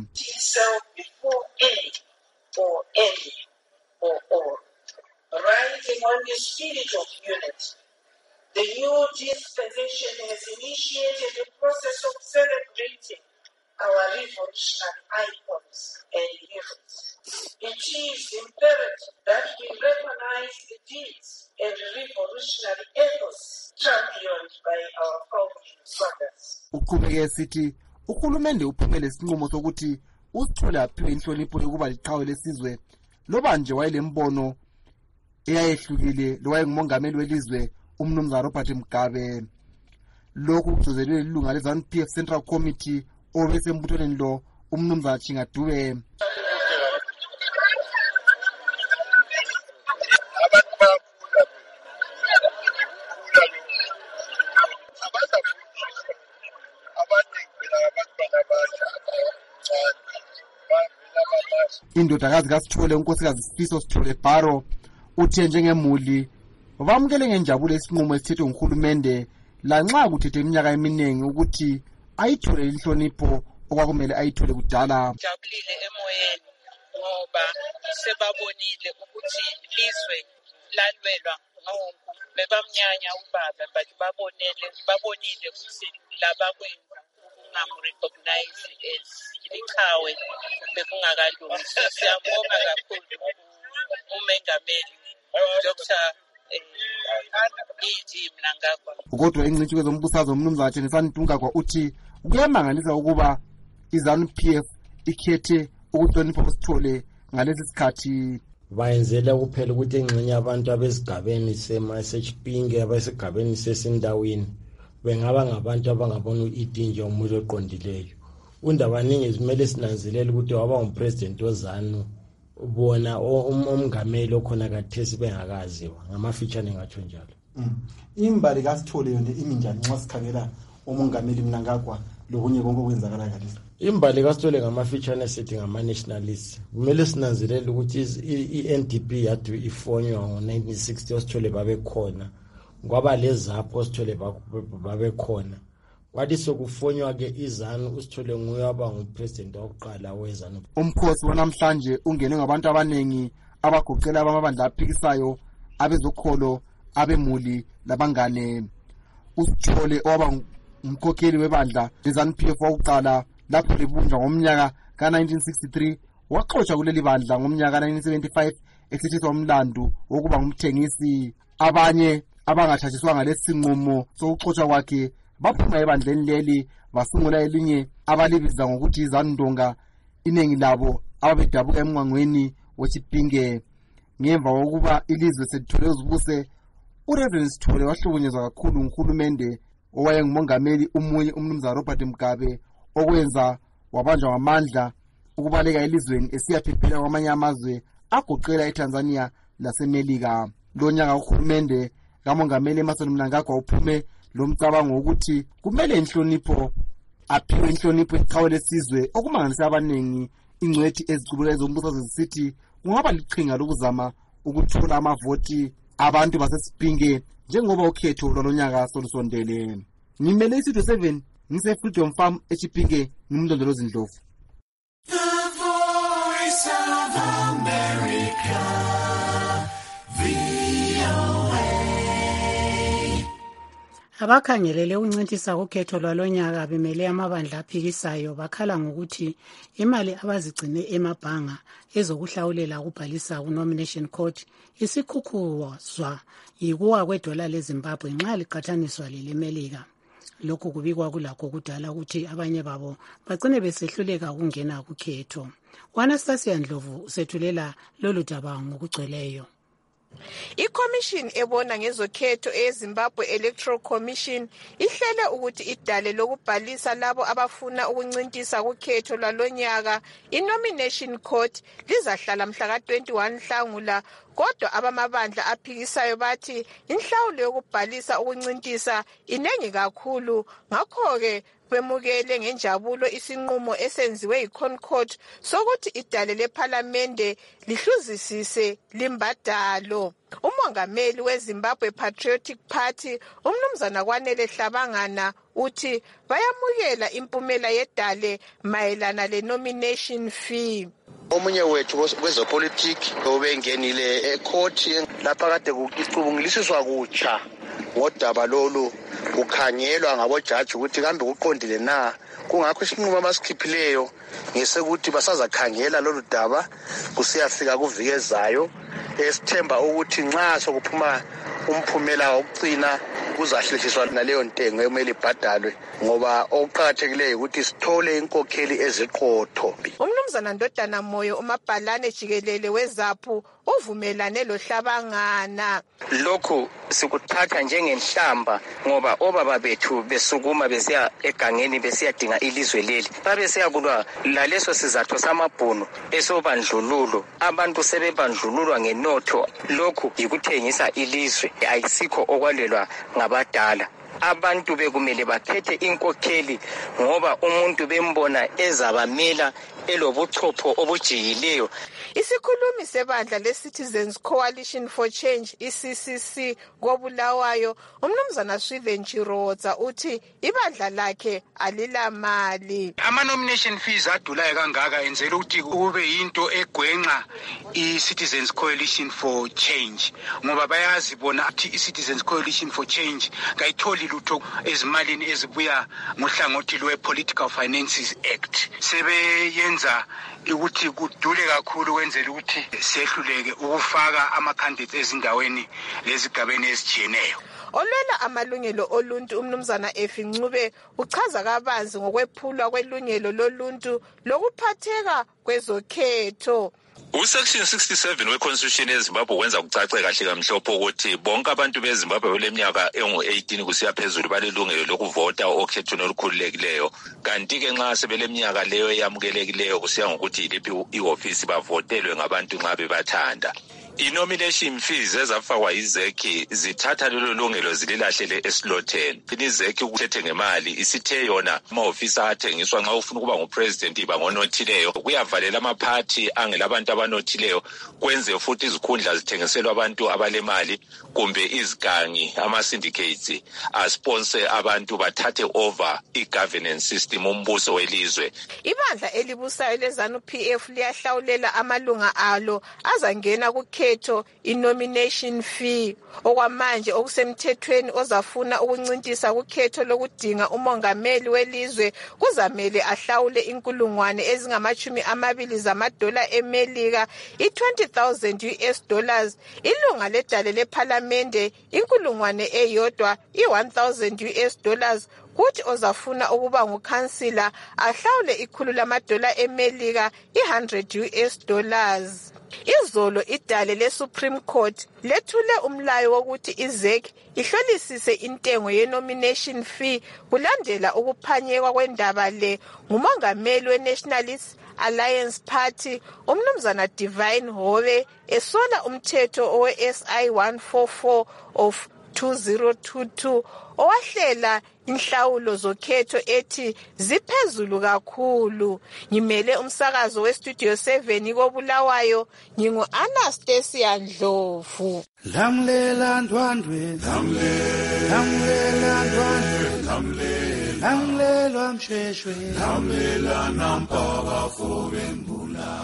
Riding on the spirit of unity, the new dispensation has initiated a process of celebrating our revolutionary icons and heroes. It is imperative that we recognize the deeds and revolutionary ethos championed by our founding fathers. Uqhubeke sithi uhulumende uphumele isinqumo sokuthi uSithole aphiwe inhlonipho yokuba liqhawe lesizwe loba nje wayelembono eyayehlukile lowayengumongameli welizwe umnumzana Robert Mugabe. Lokhu kuzozelwe ilunga leZANU-PF Central Committee obesembuthweni lo umnumzana Chingadube. indodakazi kaSithole unkosikazi Sifiso Sithole Baro uthe njengemuli bamukele ngenjabulo isinqumo esithethwe nguhulumende lanxa kuthethe iminyaka eminingi ukuthi ayithole inhlonipho okwakumele ayithole kudala. Jabulile emoyeni ngoba sebabonile ukuthi ilizwe lalwelwa bebamnyanya ubaba but babonile ukuthi labakwenza ungamu-recognize as ichawe bekungakalungi. So siyambonga kakhulu umengameli Dr. E.G. Mnangagwa. Kodwa ingcitshi kwezombusazwe umnumzana Thenisani Ntungagwa uthi kuyamangalisa ukuba iZANU-PF ikhethe ukuhlonipha uSithole ngalesi sikhathi. Bayenzela kuphela ukuthi engxenye abantu abesigabeni sema-SHPinge abesigabeni sesindaweni bengaba ngabantu abangabona u-E.D. njengomuntu oqondileyo. Undabaningi kumele sinanzelele ukuthi waba ngupresident wezanu bona umngameli okhona kathesi bengakaziwa ngamafitshane ngatsho njalo. Imbali kaSithole yona iminjani nxa sikhangela umongameli Mnangagwa lokunye konke okwenzakala kalisa? Imbali kaSithole ngamafitshane sithi ngama-nationalists. Kumele sinanzelele ukuthi i-NDP yadu ifonywa ngo-1960 uSithole babekhona. Kwaba lezapho uSithole babekhona. Kwathi sokufonywa-ke iZANU uSithole nguye waba ngupresident wokuqala weZANU. Umkhosi wanamhlanje ungene ngabantu abanengi abagoqela abamabandla aphikisayo, abezokholo, abemuli labangane. uSithole owaba umkhokheli webandla leZANU-PF wokuqala lapho libunjwa ngomnyaka ka-1963 waxotsha kuleli bandla ngomnyaka ka-1975 ethethiswa umlando wokuba ngumthengisi. Abanye abangathatshiswanga lesi sinqumo sokuxotshwa kwakhe baphuma ebandleni leli basungula elinye abalibiza ngokuthi iZANU-Ndonga, inengi labo ababedabuka emngwangweni weChipinge. Ngemva kokuba ilizwe selithole uzibuse, uReverend Sithole wahlukunyezwa kakhulu nguhulumende owayengumongameli umunye umnumzana Robert Mugabe, okwenza wabanjwa ngamandla ukubaleka elizweni esiyaphephela kwamanye amazwe agoqela eTanzania laseMelika. Lo nyaka uhulumende kamongameli Emmerson Mnangagwa uphume lo mcabango ukuthi kumele inhlonipho aphiwe inhlonipho eqhawe lesizwe, okumangalisa abaningi ingcwethi ezicubula ezombusazwe zisithi kungaba liqhinga lokuzama ukuthola amavoti abantu baseSipinge njengoba ukhetho lwalonyaka solusondele. Ngimele isitho 7 ngise Freedom Farm eChipinge ngimlondolozi Ndlovu. The Voice of America. Abakhangelele ukuncintisa ukhetho lwalonyaka bemele amabandla aphikisayo bakhala ngokuthi imali abazigcine emabhanga ezokuhlawulela ukubhalisa ku-nomination court isikhukhuzwa yikuwa kwedola leZimbabwe nxa liqathaniswa lelemelika. Lokhu kubikwa kulakho kudala ukuthi abanye babo bagcine besehluleka ukungena kukhetho. U-Anastasia Ndlovu usethulela lolu daba ngokugcweleyo. ICommission ebona ngezokhetho eZimbabwe Electoral Commission ihlele ukuthi idale lokubhalisa labo abafuna ukuncintisa kukhetho lwalonyaka i-nomination court lizahlala mhla ka-21 Nhlangula. Kodwa abamabandla aphikisayo bathi inhlawulo yokubhalisa ukuncintisa inengi kakhulu, ngakho-ke bemukele ngenjabulo isinqumo esenziwe yiConcord sokuthi idale lephalamende lihluzisise limbadalo. Umongameli weZimbabwe Patriotic Party umnumzana Kwanele Hlabangana uthi bayamukela impumela yedale mayelana le-nomination fee. Omunye wethu kwezopolitiki obengenile ekhoti lapha kade kucubungulisiswa kutsha ngodaba lolu, kukhangelwa ngabojaji ukuthi kambe kuqondile na. Kungakho isinqumo abasikhiphileyo ngesekuthi basazakhangela lolu daba kusiyafika kuviki ezayo, esithemba ukuthi nxa sokuphuma umphumela wokucina kuzahlehliswa naleyo ntengo emele ibhadalwe, ngoba okuqakathekileyo ukuthi sithole inkokheli eziqotho. Umnumzana Ndodana Moyo umabhalane jikelele weZAPHU uvumelane loHlabangana. Lokhu sikuthatha njengenhlamba ngoba obaba bethu besukuma besiya egangeni besiyadinga ilizwe leli babesiya kulwa laleso sizathu samabhunu esobandlululo. Abantu sebebandlululwa ngenotho, lokhu yikuthengisa ilizwe, ayisikho okwalelwa ngabadala. Abantu bekumele bakhethe inkokheli ngoba umuntu bembona ezabamela elobuchopho obujiyileyo. Isikhulumi sebandla le-Citizens Coalition for Change, i-CCC, koBulawayo, umnumzana Swithen Chirodza uthi ibandla lakhe alilamali. Ama-nomination fees adulayo kangaka enzela ukuthi kube yinto egwenxa i-Citizens Coalition for Change, ngoba bayazi bona ukuthi i-Citizens Coalition for Change kayitholi lutho ezimalini ezibuya ngohlangothi lwe-Political Finances Act. Sebeyenza ukuthi kudule kakhulu kwenzela ukuthi sehluleke ukufaka ama-candidates ezindaweni lezigabeni ezijiyeneyo. Olwela amalungelo oluntu umnumzana Effie Ncube uchaza kabanzi ngokwephulwa kwelungelo loluntu lokuphatheka kwezokhetho. Usection 67 weConstitution yeZimbabwe wenza kucace kahle kamhlophe ukuthi bonke abantu beZimbabwe beleminyaka engu-18 kusiya phezulu balelungelo lokuvota okhethweni olukhululekileyo. Kanti-ke nxa sebeleminyaka leyo eyamukelekileyo kusiya ngokuthi yiliphi ihofisi bavotelwe ngabantu nxa bebathanda. I-nomination fees ezafakwa yizeki zithatha lelo lungelo zililahlele esilotheni. Izeki ukuthethe ngemali isithe yona amahofisi athengiswa nxa ufuna ukuba ngupresident iba ngonothileyo kuyavalela amaphathi angelabantu abanothileyo kwenze futhi izikhundla zithengiselwa abantu abalemali kumbe izigangi ama-syndicates asponsor abantu bathathe over i-governance system umbuso welizwe. Ibandla elibusayo leZANU-PF liyahlawulela amalunga alo azangena kukhetho i-nomination fee okwamanje okusemthethweni ozafuna ukuncintisa kukhetho lokudinga umongameli welizwe kuzamele ahlawule inkulungwane ezingama-20 zamadola eMelika, i-$20,000 US, ilunga ledale lephalamende inkulungwane eyodwa, i-$1,000 US, kuthi ozafuna ukuba ngukhansila ahlawule $100 eMelika, i-$100 US. Izolo idale le-Supreme Court lethule umlayo wokuthi izeki ihlolisise intengo ye-nomination fee kulandela ukuphanyekwa kwendaba le ngumongameli we-Nationalist Alliance Party umnumzana Divine Howe esola umthetho owe-SI 144 of 2022 owahlela inhlawulo zokhetho ethi ziphezulu kakhulu. Ngimele umsakazo weStudio 7 koBulawayo, ngingu-Anastasia Ndlovu. Lamlela ndwandwe, lamlela ndwandwe, lamlelwa msheshwe, lamlela nampaka fobembula.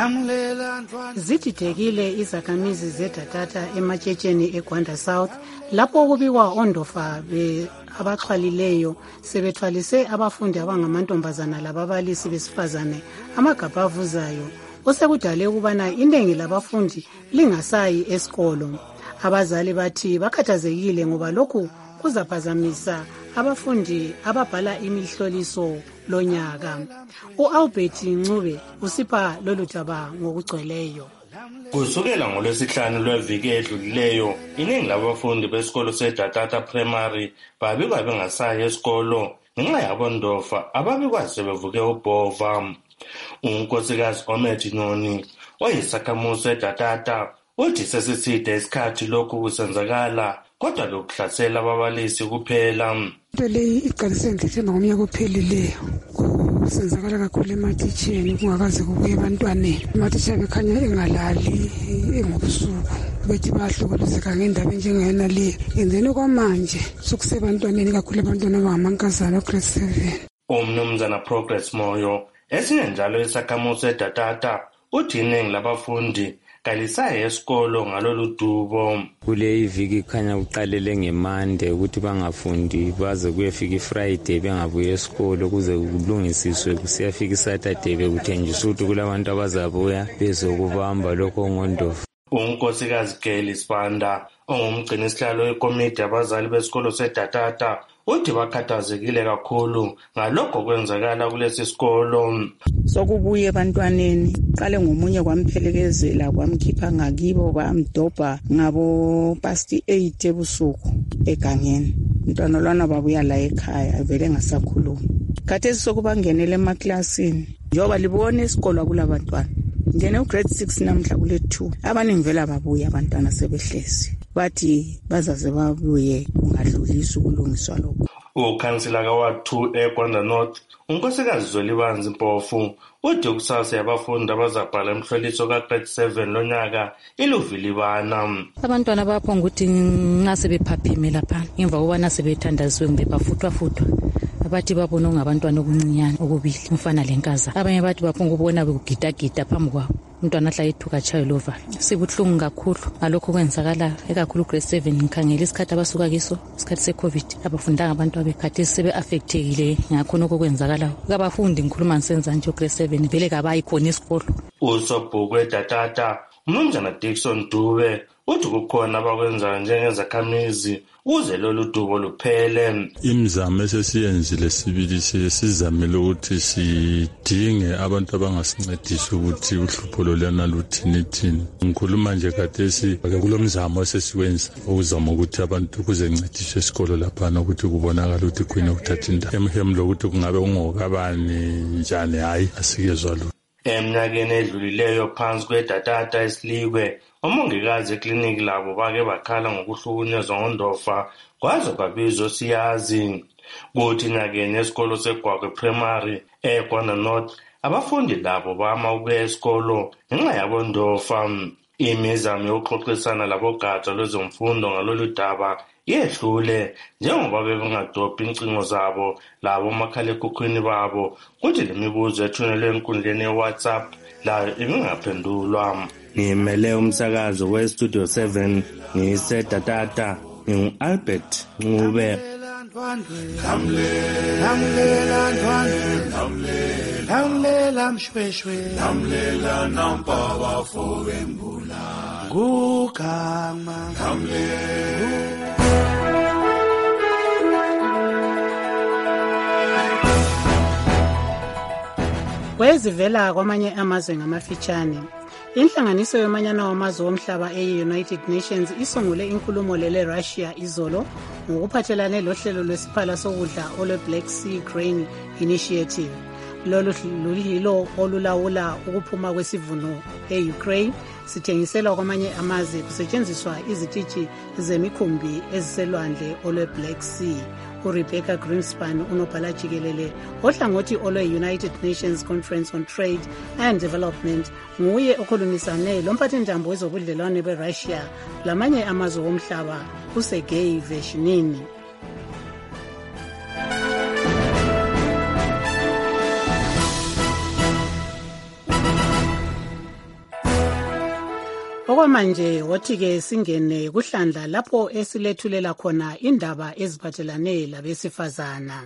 Zididekile izakhamizi zeDatata ematshetsheni eGwanda South lapho kubikwa ondofa abaxhwalileyo sebethwalise abafundi abangamantombazana lababalisi besifazane amagabha avuzayo osekudale ukubana iningi labafundi lingasayi esikolo. Abazali bathi bakhathazekile ngoba lokhu kuzaphazamisa abafundi ababhala imihloliso lonyaka. U-Albert Ncube usipha lolu daba ngokugcweleyo. Kusukela ngolwesihlanu lweviki edlulileyo, iningi labafundi besikolo seDatata Primary babikwa bengasayi esikolo ngenxa yabondofa ababikwa sebevuke ubhova. Unkosikazi Omethi Noni oyisakhamuzi seDatata uthi sesiside isikhathi lokhu kusenzakala kodwa bekuhlasela ababalisi kuphela. Into leyi iqalise ngithemba ngomnyaka ophelileyo kusenzakala kakhulu ematitsheni kungakaze kubuye ebantwaneni. Amatitsha bekhanya engalali engobusuku bethi bahlukuluzeka ngendaba enjengayona le. Yenzeni okwamanje sokusebantwaneni kakhulu abantwana abangamankazana grade 7. Umnumzana Progress Moyo esinye njalo isakhamuzi seDatata uthi iningi labafundi kalisaye esikolo ngalolu dubo. Kule iviki khanya kuqalele ngeMonday ukuthi bangafundi baze kuyefika iFriday bengabuye esikolo kuze kulungisiswe kusiyafika iSaturday bekuthenjiswa ukuthi kulabantu abazabuya bezokubamba lokho ngondofu. Unkosikazi Gail Sibanda ongumgcini sihlalo wekomiti abazali besikolo seDatata uthi bakhathazekile kakhulu ngalokho kwenzakala kulesi sikolo. Sokubuye ebantwaneni qale ngomunye kwamphelekezela kwamkhipha ngakibo bamdobha ngabo past 8 ebusuku egangeni. Umntwana lwana babuya la ekhaya vele ngasakhuluma. Khathesi sokubangenele emaklasini njoba libone isikolo kulabantwana. Ngene ugrade 6 namhla kule 2. Abaningi vela babuya abantwana sebehlezi. Bathi bazaze babuye kungadlulisa ukulungiswa lokho. ukhansila ka-Ward 2 eGwanda North unkosikazi Zwelibanzi Mpofu uthi kusasa yabafundi abazabhala emhloliso ka-grade 7 lonyaka iluvilibana. Abantwana baphonga ukuthi nxa sebephaphime laphana ngemva kokubana sebethandaziwe kumbe bafuthwafuthwa abathi babona ungabantwana okuncinyane okubili umfana lenkazana. Abanye bathi baphonga ukubona bekugidagida phambi kwabo umntwana ahlala ethuka tshayo lovalo. Sibuhlungu kakhulu ngalokho kwenzakala ekakhulu grade 7. Ngikhangela isikhathi abasuka kiso isikhathi se-COVID abafundanga abantu abekhathesi sebe-affectekile ngakho nokho kwenzakala kabafundi. Ngikhuluma ngisenza nje grade 7 vele kabayi khona esikolo. Usobhuku eDatata uMnumzana Dickson Dube uthi kukhona abakwenzayo njengezakhamizi ukuze lolu dubo luphele. Imizamo esesiyenzile sibili sizamile ukuthi sidinge abantu abangasincedisa ukuthi uhlupho lolana luthini. Ngikhuluma nje kathesi kulo mzamo esesiwenza ukuzama ukuthi abantu kuzencediswe esikolo laphana ukuthi kubonakala ukuthi khuyini ukuthatha indawo emhem lokuthi kungabe ungokabani njani hayi asikezwa lutho. Eminyakeni edlulileyo phansi kweDatata esilikwe omongikazi ekliniki labo bake bakhala ngokuhlukunyezwa ngondofa kwaze kwabizwa siyazi. Kuthi nyakeni esikolo seGwagwe Primary eGwanda North abafundi labo bama ukuya esikolo ngenxa yabondofa. Imizamo yokuxoxisana labogatsha lwezemfundo ngalolu daba yehlule njengoba bebengadobhi incingo zabo labo makhalekhukhwini babo kuthi le mibuzo ethunyelwe enkundleni ye-WhatsApp layo ibingaphendulwa. Ngimele umsakazo we-Studio 7 ngiseDatata ngingu-Albert Ncube. Lamlela mshweshwe lamlela nampa bafo bembula gugama kwezivela kwamanye amazwe ngamafitshane. Inhlanganiso yomanyano wamazwe omhlaba e-United Nations isungule inkulumo le-Russia izolo ngokuphathelane lohlelo lwesiphala sokudla olwe-Black Sea Grain Initiative. Lolu yilo olulawula ukuphuma kwesivuno e-Ukraine sithengiselwa kwamanye amazwe kusetshenziswa izititshi zemikhumbi eziselwandle olwe-Black Sea. uRebecca Greenspan unobhala jikelele ohlangothi olwe-United Nations Conference on Trade and Development nguye okhulumisane lomphathintambo wezobudlelwane be-Russia lamanye amazwe omhlaba uSergei Vershinin. Okwamanje wothi-ke singene kuhlandla lapho esilethulela khona indaba eziphathelane labesifazana.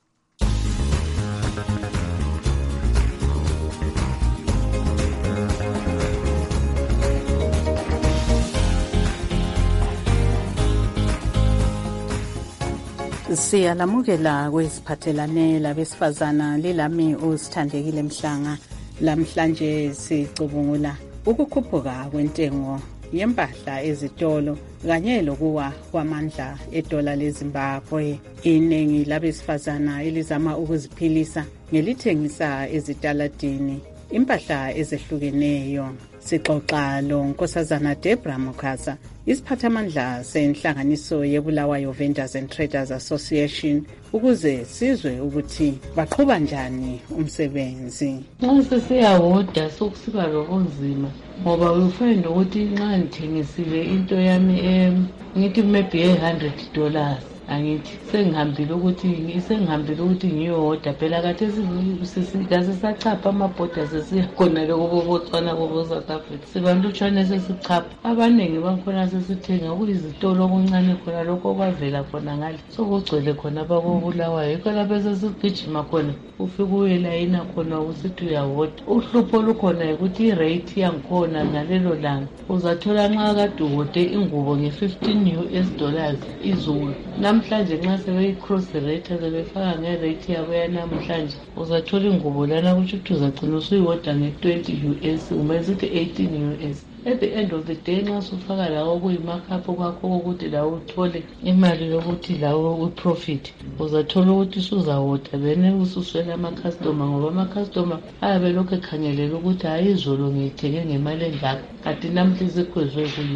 Siyalamukela kweziphathelane labesifazana lilami uSithandekile Mhlanga. Lamhlanje sicubungula ukukhuphuka kwentengo yempahla ezitolo kanye lokuwa kwamandla edola leZimbabwe. Iningi labesifazana elizama ukuziphilisa ngelithengisa ezitaladini impahla ezehlukeneyo. Sixoxa lo Nkosazana Debra Mukhasa, isiphathamandla senhlanganiso yeBulawayo Vendors and Traders Association, ukuze sizwe ukuthi baqhuba njani umsebenzi. Nxa sesiyawoda sokusiba lobunzima ngoba ufind ukuthi nxa ngithengisile into yami ngithi maybe $100 angithi sengihambile ukuthi ngiyohoda phela kade sisachapha amabhoda sesiyakhona lokubo Botswana kobo South Africa sibalutshwane sesichapha abaningi bakhona sesithenga kuyizitolo okuncane khona lokho kwavela khona ngale sokugcwele khona bakobulawayo yikho lapho sesigijima khona ufike uyelayina khona usithi uyahoda. Uhlupho lukhona ukuthi irate yangikhona ngalelo langa uzathola nxa kade uhode ingubo nge$15 izulu namhlanje nxa sebeyi-cross rate sebefaka ngerate yabo yanamhlanje uzathola ingubo lana kutsho ukuthi uzagcina usuyihoda nge$20 umele ukuthi $18. At the end of the day nxa sufaka lawo kuyimakapho kwakho ukuthi lawo uthole imali yokuthi lawo uprofit uzathola ukuthi usuzahoda then ususwela ama-customer ngoba ama-customer ayabe lokhu ekhangelela ukuthi hayi izolo ngiyithenge ngemali engaka kanti namhla isikhwezwe kuyini.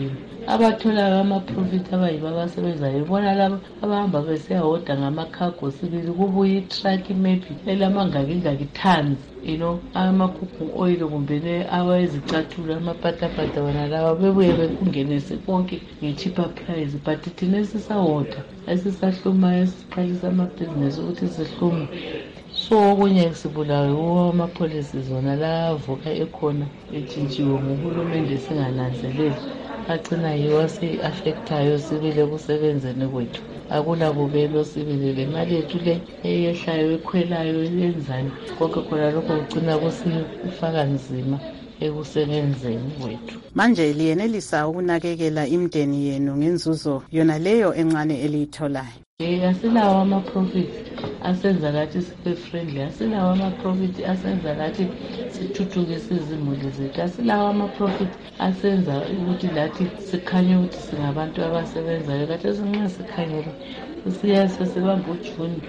abatholayo ama-profit abayibo abasebenzayo bona labo abahamba besiyahoda ngama-cargo sibili kubuye itruck maybe elamangakingaki tons amakhukhu oil kumbe awezicathulo amapatapata wona lawa bebuye bekungenise konke nge-cheaper price but thina esisahoda esisahlumayo esiqalisa amabhizinesi ukuthi sihlume so okunye sibulawe amapholisi zona lavuka ekhona etshintshiwe nguhulumende singananzeleli agcina yiwo ase-affectayo sibile kusebenzeni kwethu akulabubelo sibili le mali yethu le eyehlayo ekhwelayo yenzani konke khona lokho kugcina kusifaka nzima ekusebenzeni kwethu. Manje liyenelisa ukunakekela imndeni yenu ngenzuzo yona leyo encane eliyitholayo? Asilawo ama-profit asenza lathi sibe friendly, asilawo ama-profit asenza lathi sithuthukise izimuli zethu, asilawo ama-profit asenza ukuthi lathi sikhanye ukuthi singabantu abasebenzayo. Kade sinxa sikhanyele sesibamba uJuni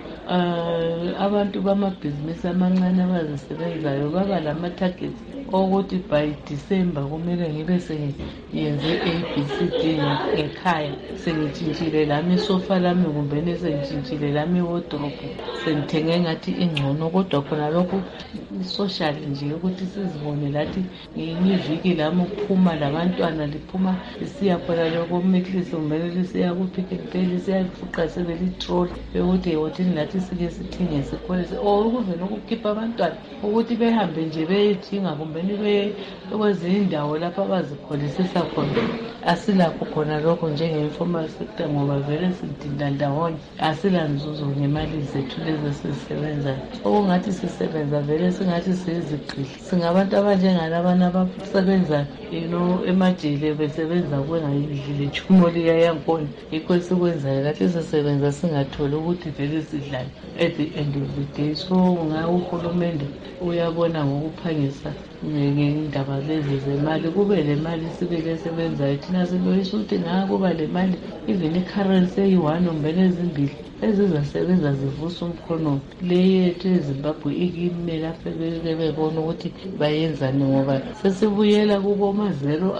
abantu bamabhizinisi amancane abazisebenzayo baba lama-targets ukuthi by December kumele ngibe sengiyenze ABCD ngekhaya, sengitshintshile lami isofa lami kumbe sengitshintshile lami wardrobe, sengithenge ngathi ingcono. Kodwa khona lokho social nje ukuthi sizibone lathi ngiviki lami ukuphuma labantwana liphuma lisiya khona lokho Mcliss kumele lisiya kuPick n Pay lisiyafuqa sebelitroll ukuthi hothini lathi sike sithenge sikholise ukuvela ukukhipha abantwana ukuthi behambe nje beyithinga kumbe kwezinye indawo lapho abazikholisisa khona. Asilakho khona lokho njenge-informal sector ngoba vele sidinda ndawonye, asila nzuzo ngemali zethu lezi esizisebenzayo. Okungathi sisebenza vele singathi siyizigqili, singabantu abanjengalabana abasebenza emajele besebenza kwengayidlile tshumo liya yankhona. Yikho esikwenzayo lathi sisebenza singatholi ukuthi vele sidlale at the end of the day. So uhulumende uyabona ngokuphangisa ngendaba lezi zemali, kube le mali sibele sebenzayo thina siloyisa ukuthi kuba le mali even i-currency eyi-1 kumbe ezimbili ezizasebenza zivusa umkhono. Le yethu eZimbabwe ikime lapho bebona ukuthi bayenzani ngoba sesibuyela kubo mazero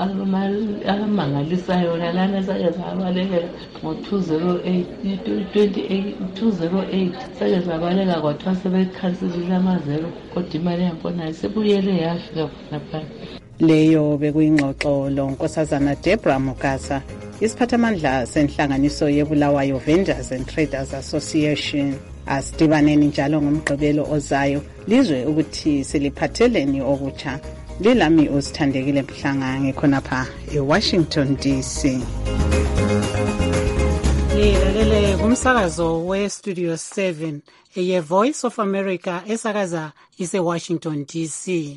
amangalisayo nalana sake sabalekela ngo-208 sake sabaleka kwathiwa sebekhansilile amazero kodwa imali yakhona isebuyele yafika khonapha. Leyo bekuyingxoxo loNkosazana Deborah Mugasa, isiphathamandla senhlanganiso yeBulawayo Vendors and Traders Association. Asidibaneni njalo ngomgqibelo ozayo lizwe ukuthi siliphatheleni okutsha. Lilami uSithandekile Mhlanga ngikhonapha eWashington DC. Nilalele kumsakazo we-Studio 7 ye-Voice of America esakaza ise-Washington DC.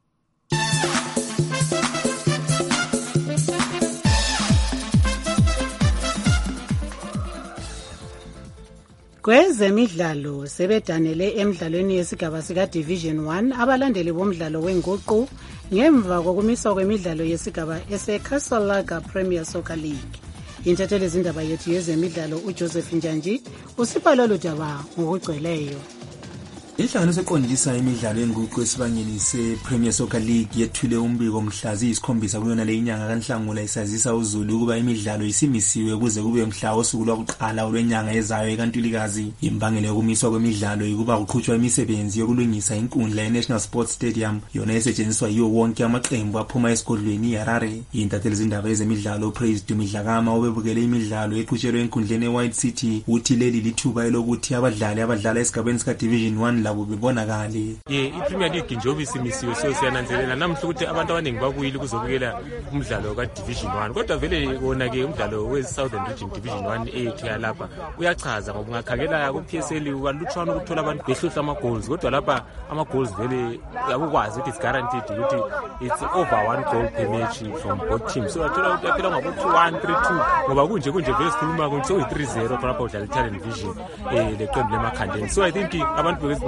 Kwezemidlalo sebedanele emidlalweni yesigaba sika Division 1 abalandeli bomdlalo wenguqu ngemva kokumiswa kwemidlalo yesigaba ese-Casalaga Premier Soccer League. Intatheli zindaba yethu yezemidlalo uJoseph Njanji usipha lolu daba ngokugcweleyo. Inhlangano eqondisa imidlalo yenguqu esibangeni se-Premier Soccer League yethule umbiko mhla ziyikhombisa kuyona le inyanga kaNhlangula isazisa uZulu ukuba imidlalo isimisiwe kuze kube mhla osuku lwakuqala olwenyanga ezayo eKantulikazi. Imbangela yokumiswa kwemidlalo ukuba kuqhutshwa imisebenzi yokulungisa inkundla ye-National Sports Stadium yona esetshenziswa yiwo wonke amaqembu aphuma esigodlweni iHarare. Intatheli zindaba ezemidlalo uPraise Dumidlakama obebukele imidlalo eqhutshelwe enkundleni eWhite City uthi leli lithuba elokuthi abadlali abadlala esigabeni sika Division 1 labo bebonakale. I-Premier League njengoba isimisiwe siyananzelela namuhla ukuthi abantu abaningi babuyile ukuzobukela umdlalo ka-Division 1 kodwa vele wona-ke umdlalo we-Southern Region Division 1 eyethu yalapha uyachaza ngoba ungakhangela ku-PSL kalutshwana ukuthola abantu behlohla ama-goals kodwa lapha ama-goals vele akukwazi ukuthi it's guaranteed ukuthi it's over 1 goal per match from both teams. So uyathola ukuthi yaphela ngabo-2-1 3-2 ngoba kunje vele sikhuluma ukuthi sekuyi-3-0 khonapha udlala i-Italian Division leqembu lemakhandeni. So I think abantu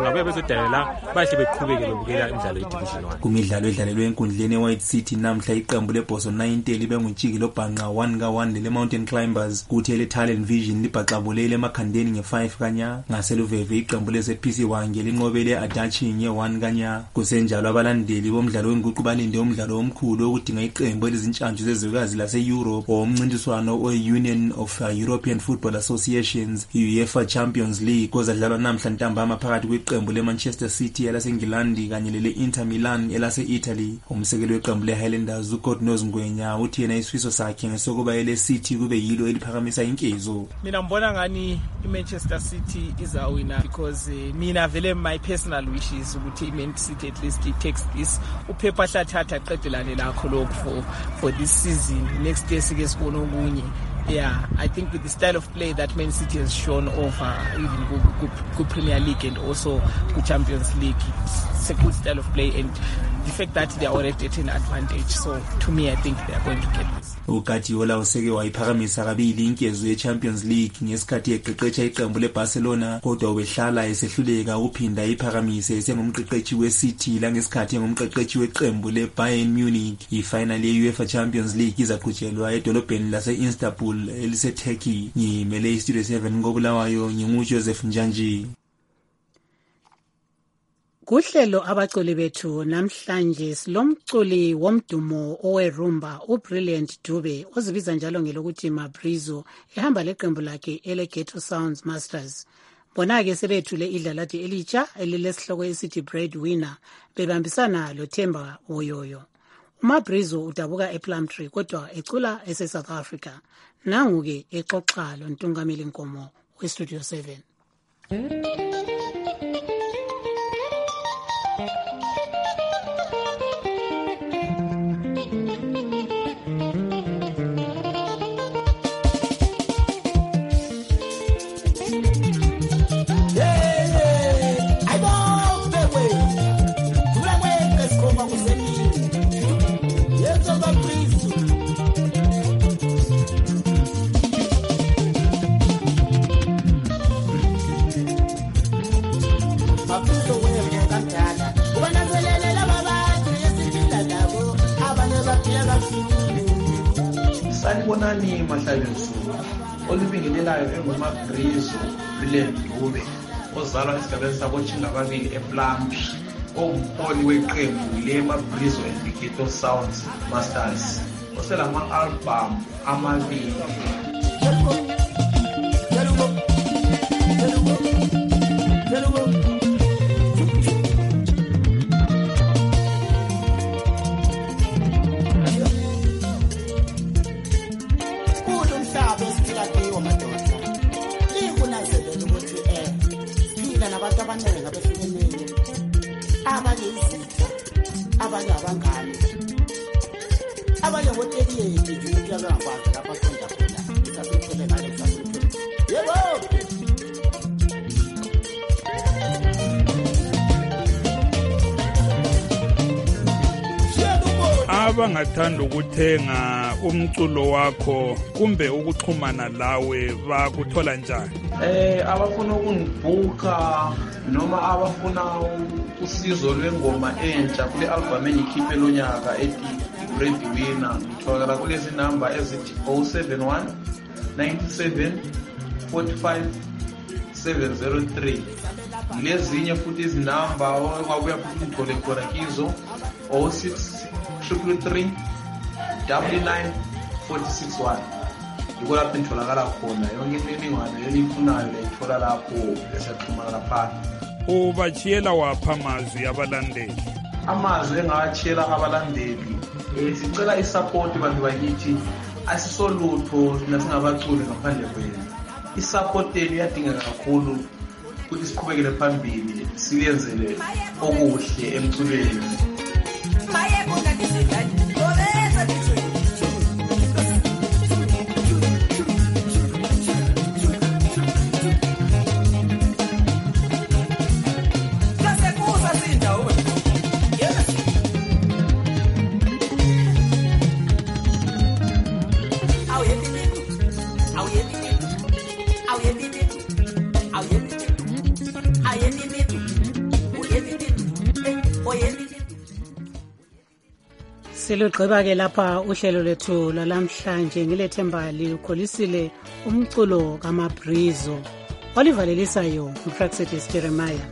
kungabuya bezodalela bahle beqhubeke lokubukela imidlalo ye-division 1. Kumidlalo edlalelwe enkundleni e-White City namhla iqembu lebhoso 90 libe nguntshiki lobhanqa 1-1 lele Mountain Climbers, kuthi ele-Talent Vision libhaxabulele emakhandeni nge-5 kanya. Ngaseluveve iqembu le-ZPC Wange linqobele Adachi nge-1 kanya. Kusenjalo abalandeli bomdlalo wenguqu balinde umdlalo omkhulu okudinga iqembu elizintshantshu zezwekazi lase-Europe omncintiswano we-Union of European Football Associations UEFA Champions League ozadlalwa namhla ntambama phakathi kweqembu le-Manchester City elase-Engilandi kanye lele-Inter Milan elase-Italy. Umsekeli weqembu le-Highlanders uGodnose Ngwenya uthi yena isifiso sakhe ngesokuba ele-City kube yilo eliphakamisa inkezo. Mina ngibona ngani i-Manchester City izawina because mina vele my personal wishes ukuthi i-Man City at least it takes this uphepha hlathatha aqedelane lakho lokho for this season. Next year sike sibone okunye. Yeah, I think with the style of play that Man City has shown over even good Premier League and also good Champions League, it's a good style of play, and the fact that they are already at an advantage. So to me, I think they are going to get this. uGuardiola useke wayiphakamisa kabili inkezo ye-Champions League ngesikhathi eqeqetsha iqembu le-Barcelona, kodwa ubehlala esehluleka ukuphinda iphakamise esengumqeqetshi we-City langesikhathi engumqeqetshi weqembu le-Bayern Munich. Ifinal ye-UEFA Champions League izaqhutshelwa edolobheni lase-Istanbul elise-Turkey. Ngimele iStudio 7 ngobulawayo nginguJoseph Njanji. Kuhlelo abaculi bethu namhlanje silomculi womdumo owerumba uBrilliant Dube ozibiza njalo ngelokuthi Mabrizo ehamba leqembu lakhe ele-Ghetto Sounds Masters. Bona-ke sebethule idlalathi elitsha elilesihloko esithi Breadwinner bebambisana loThemba Oyoyo. uMabrizo udabuka ePlumtree kodwa ecula ese-South Africa. Nangu-ke exoxa lo Ntungameli Nkomo weStudio 7. Sanibonani mahlale nsuku olubingelelayo enguMabrizo Brilliant Dube ozalwa esigabeni sabotshinga ababili ePlumtree, ongumholi weqembu leMabrizo and the Ghetto Sounds Masters oselama-album amabili. Abangathanda ukuthenga umculo wakho kumbe ukuxhumana lawe bakuthola njani? Abafuna ukungibhuka noma abafuna usizo lwengoma entsha kule album engikhiphe lonyaka ethi Breadwinner, ngitholakala kulezi namba ezithi 071 97 45 703. Lezinye futhi izinamba ongabuya futhi ngithole khona kizo 0633 99 461. Yiko lapho ngitholakala khona, yonke imininingwane elifunayo layithola lapho esaxhumana lapha. Ubachiyela wapha amazwi abalandeli? Amazwi engawachiyela abalandeli, sicela isupport bantu bakithi, asisolutho nasingabaculi ngaphandle kwenu. Isupport iyadingeka kakhulu ukuthi siqhubekele phambili siyenzele okuhle emculweni. Silugqiba-ke lapha uhlelo lwethu lwalamhlanje ngilethemba likholisile umculo kamaBrizo olivalelisayo uFraxidis Jeremiah.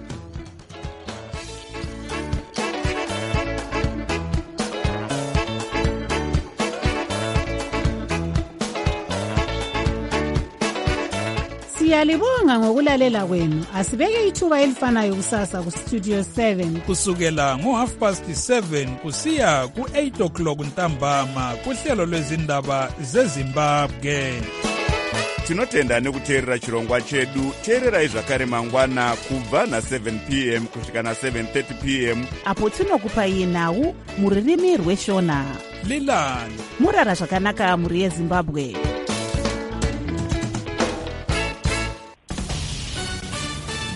Siyalibonga ngokulalela kwenu. Asibeke ithuba elifanayo kusasa ku Studio 7 kusukela ngo7:30 kusiya ku8 o'clock ntambama kuhlelo lwezindaba zeZimbabwe. Tinotenda nekuteerera chirongwa chedu. Teererai zvakare mangwana kubva na7 p.m. kusvika na7:30 p.m. apo tinokupai nhau muririmi rweshona. Lilani murara zvakanaka muri yeZimbabwe.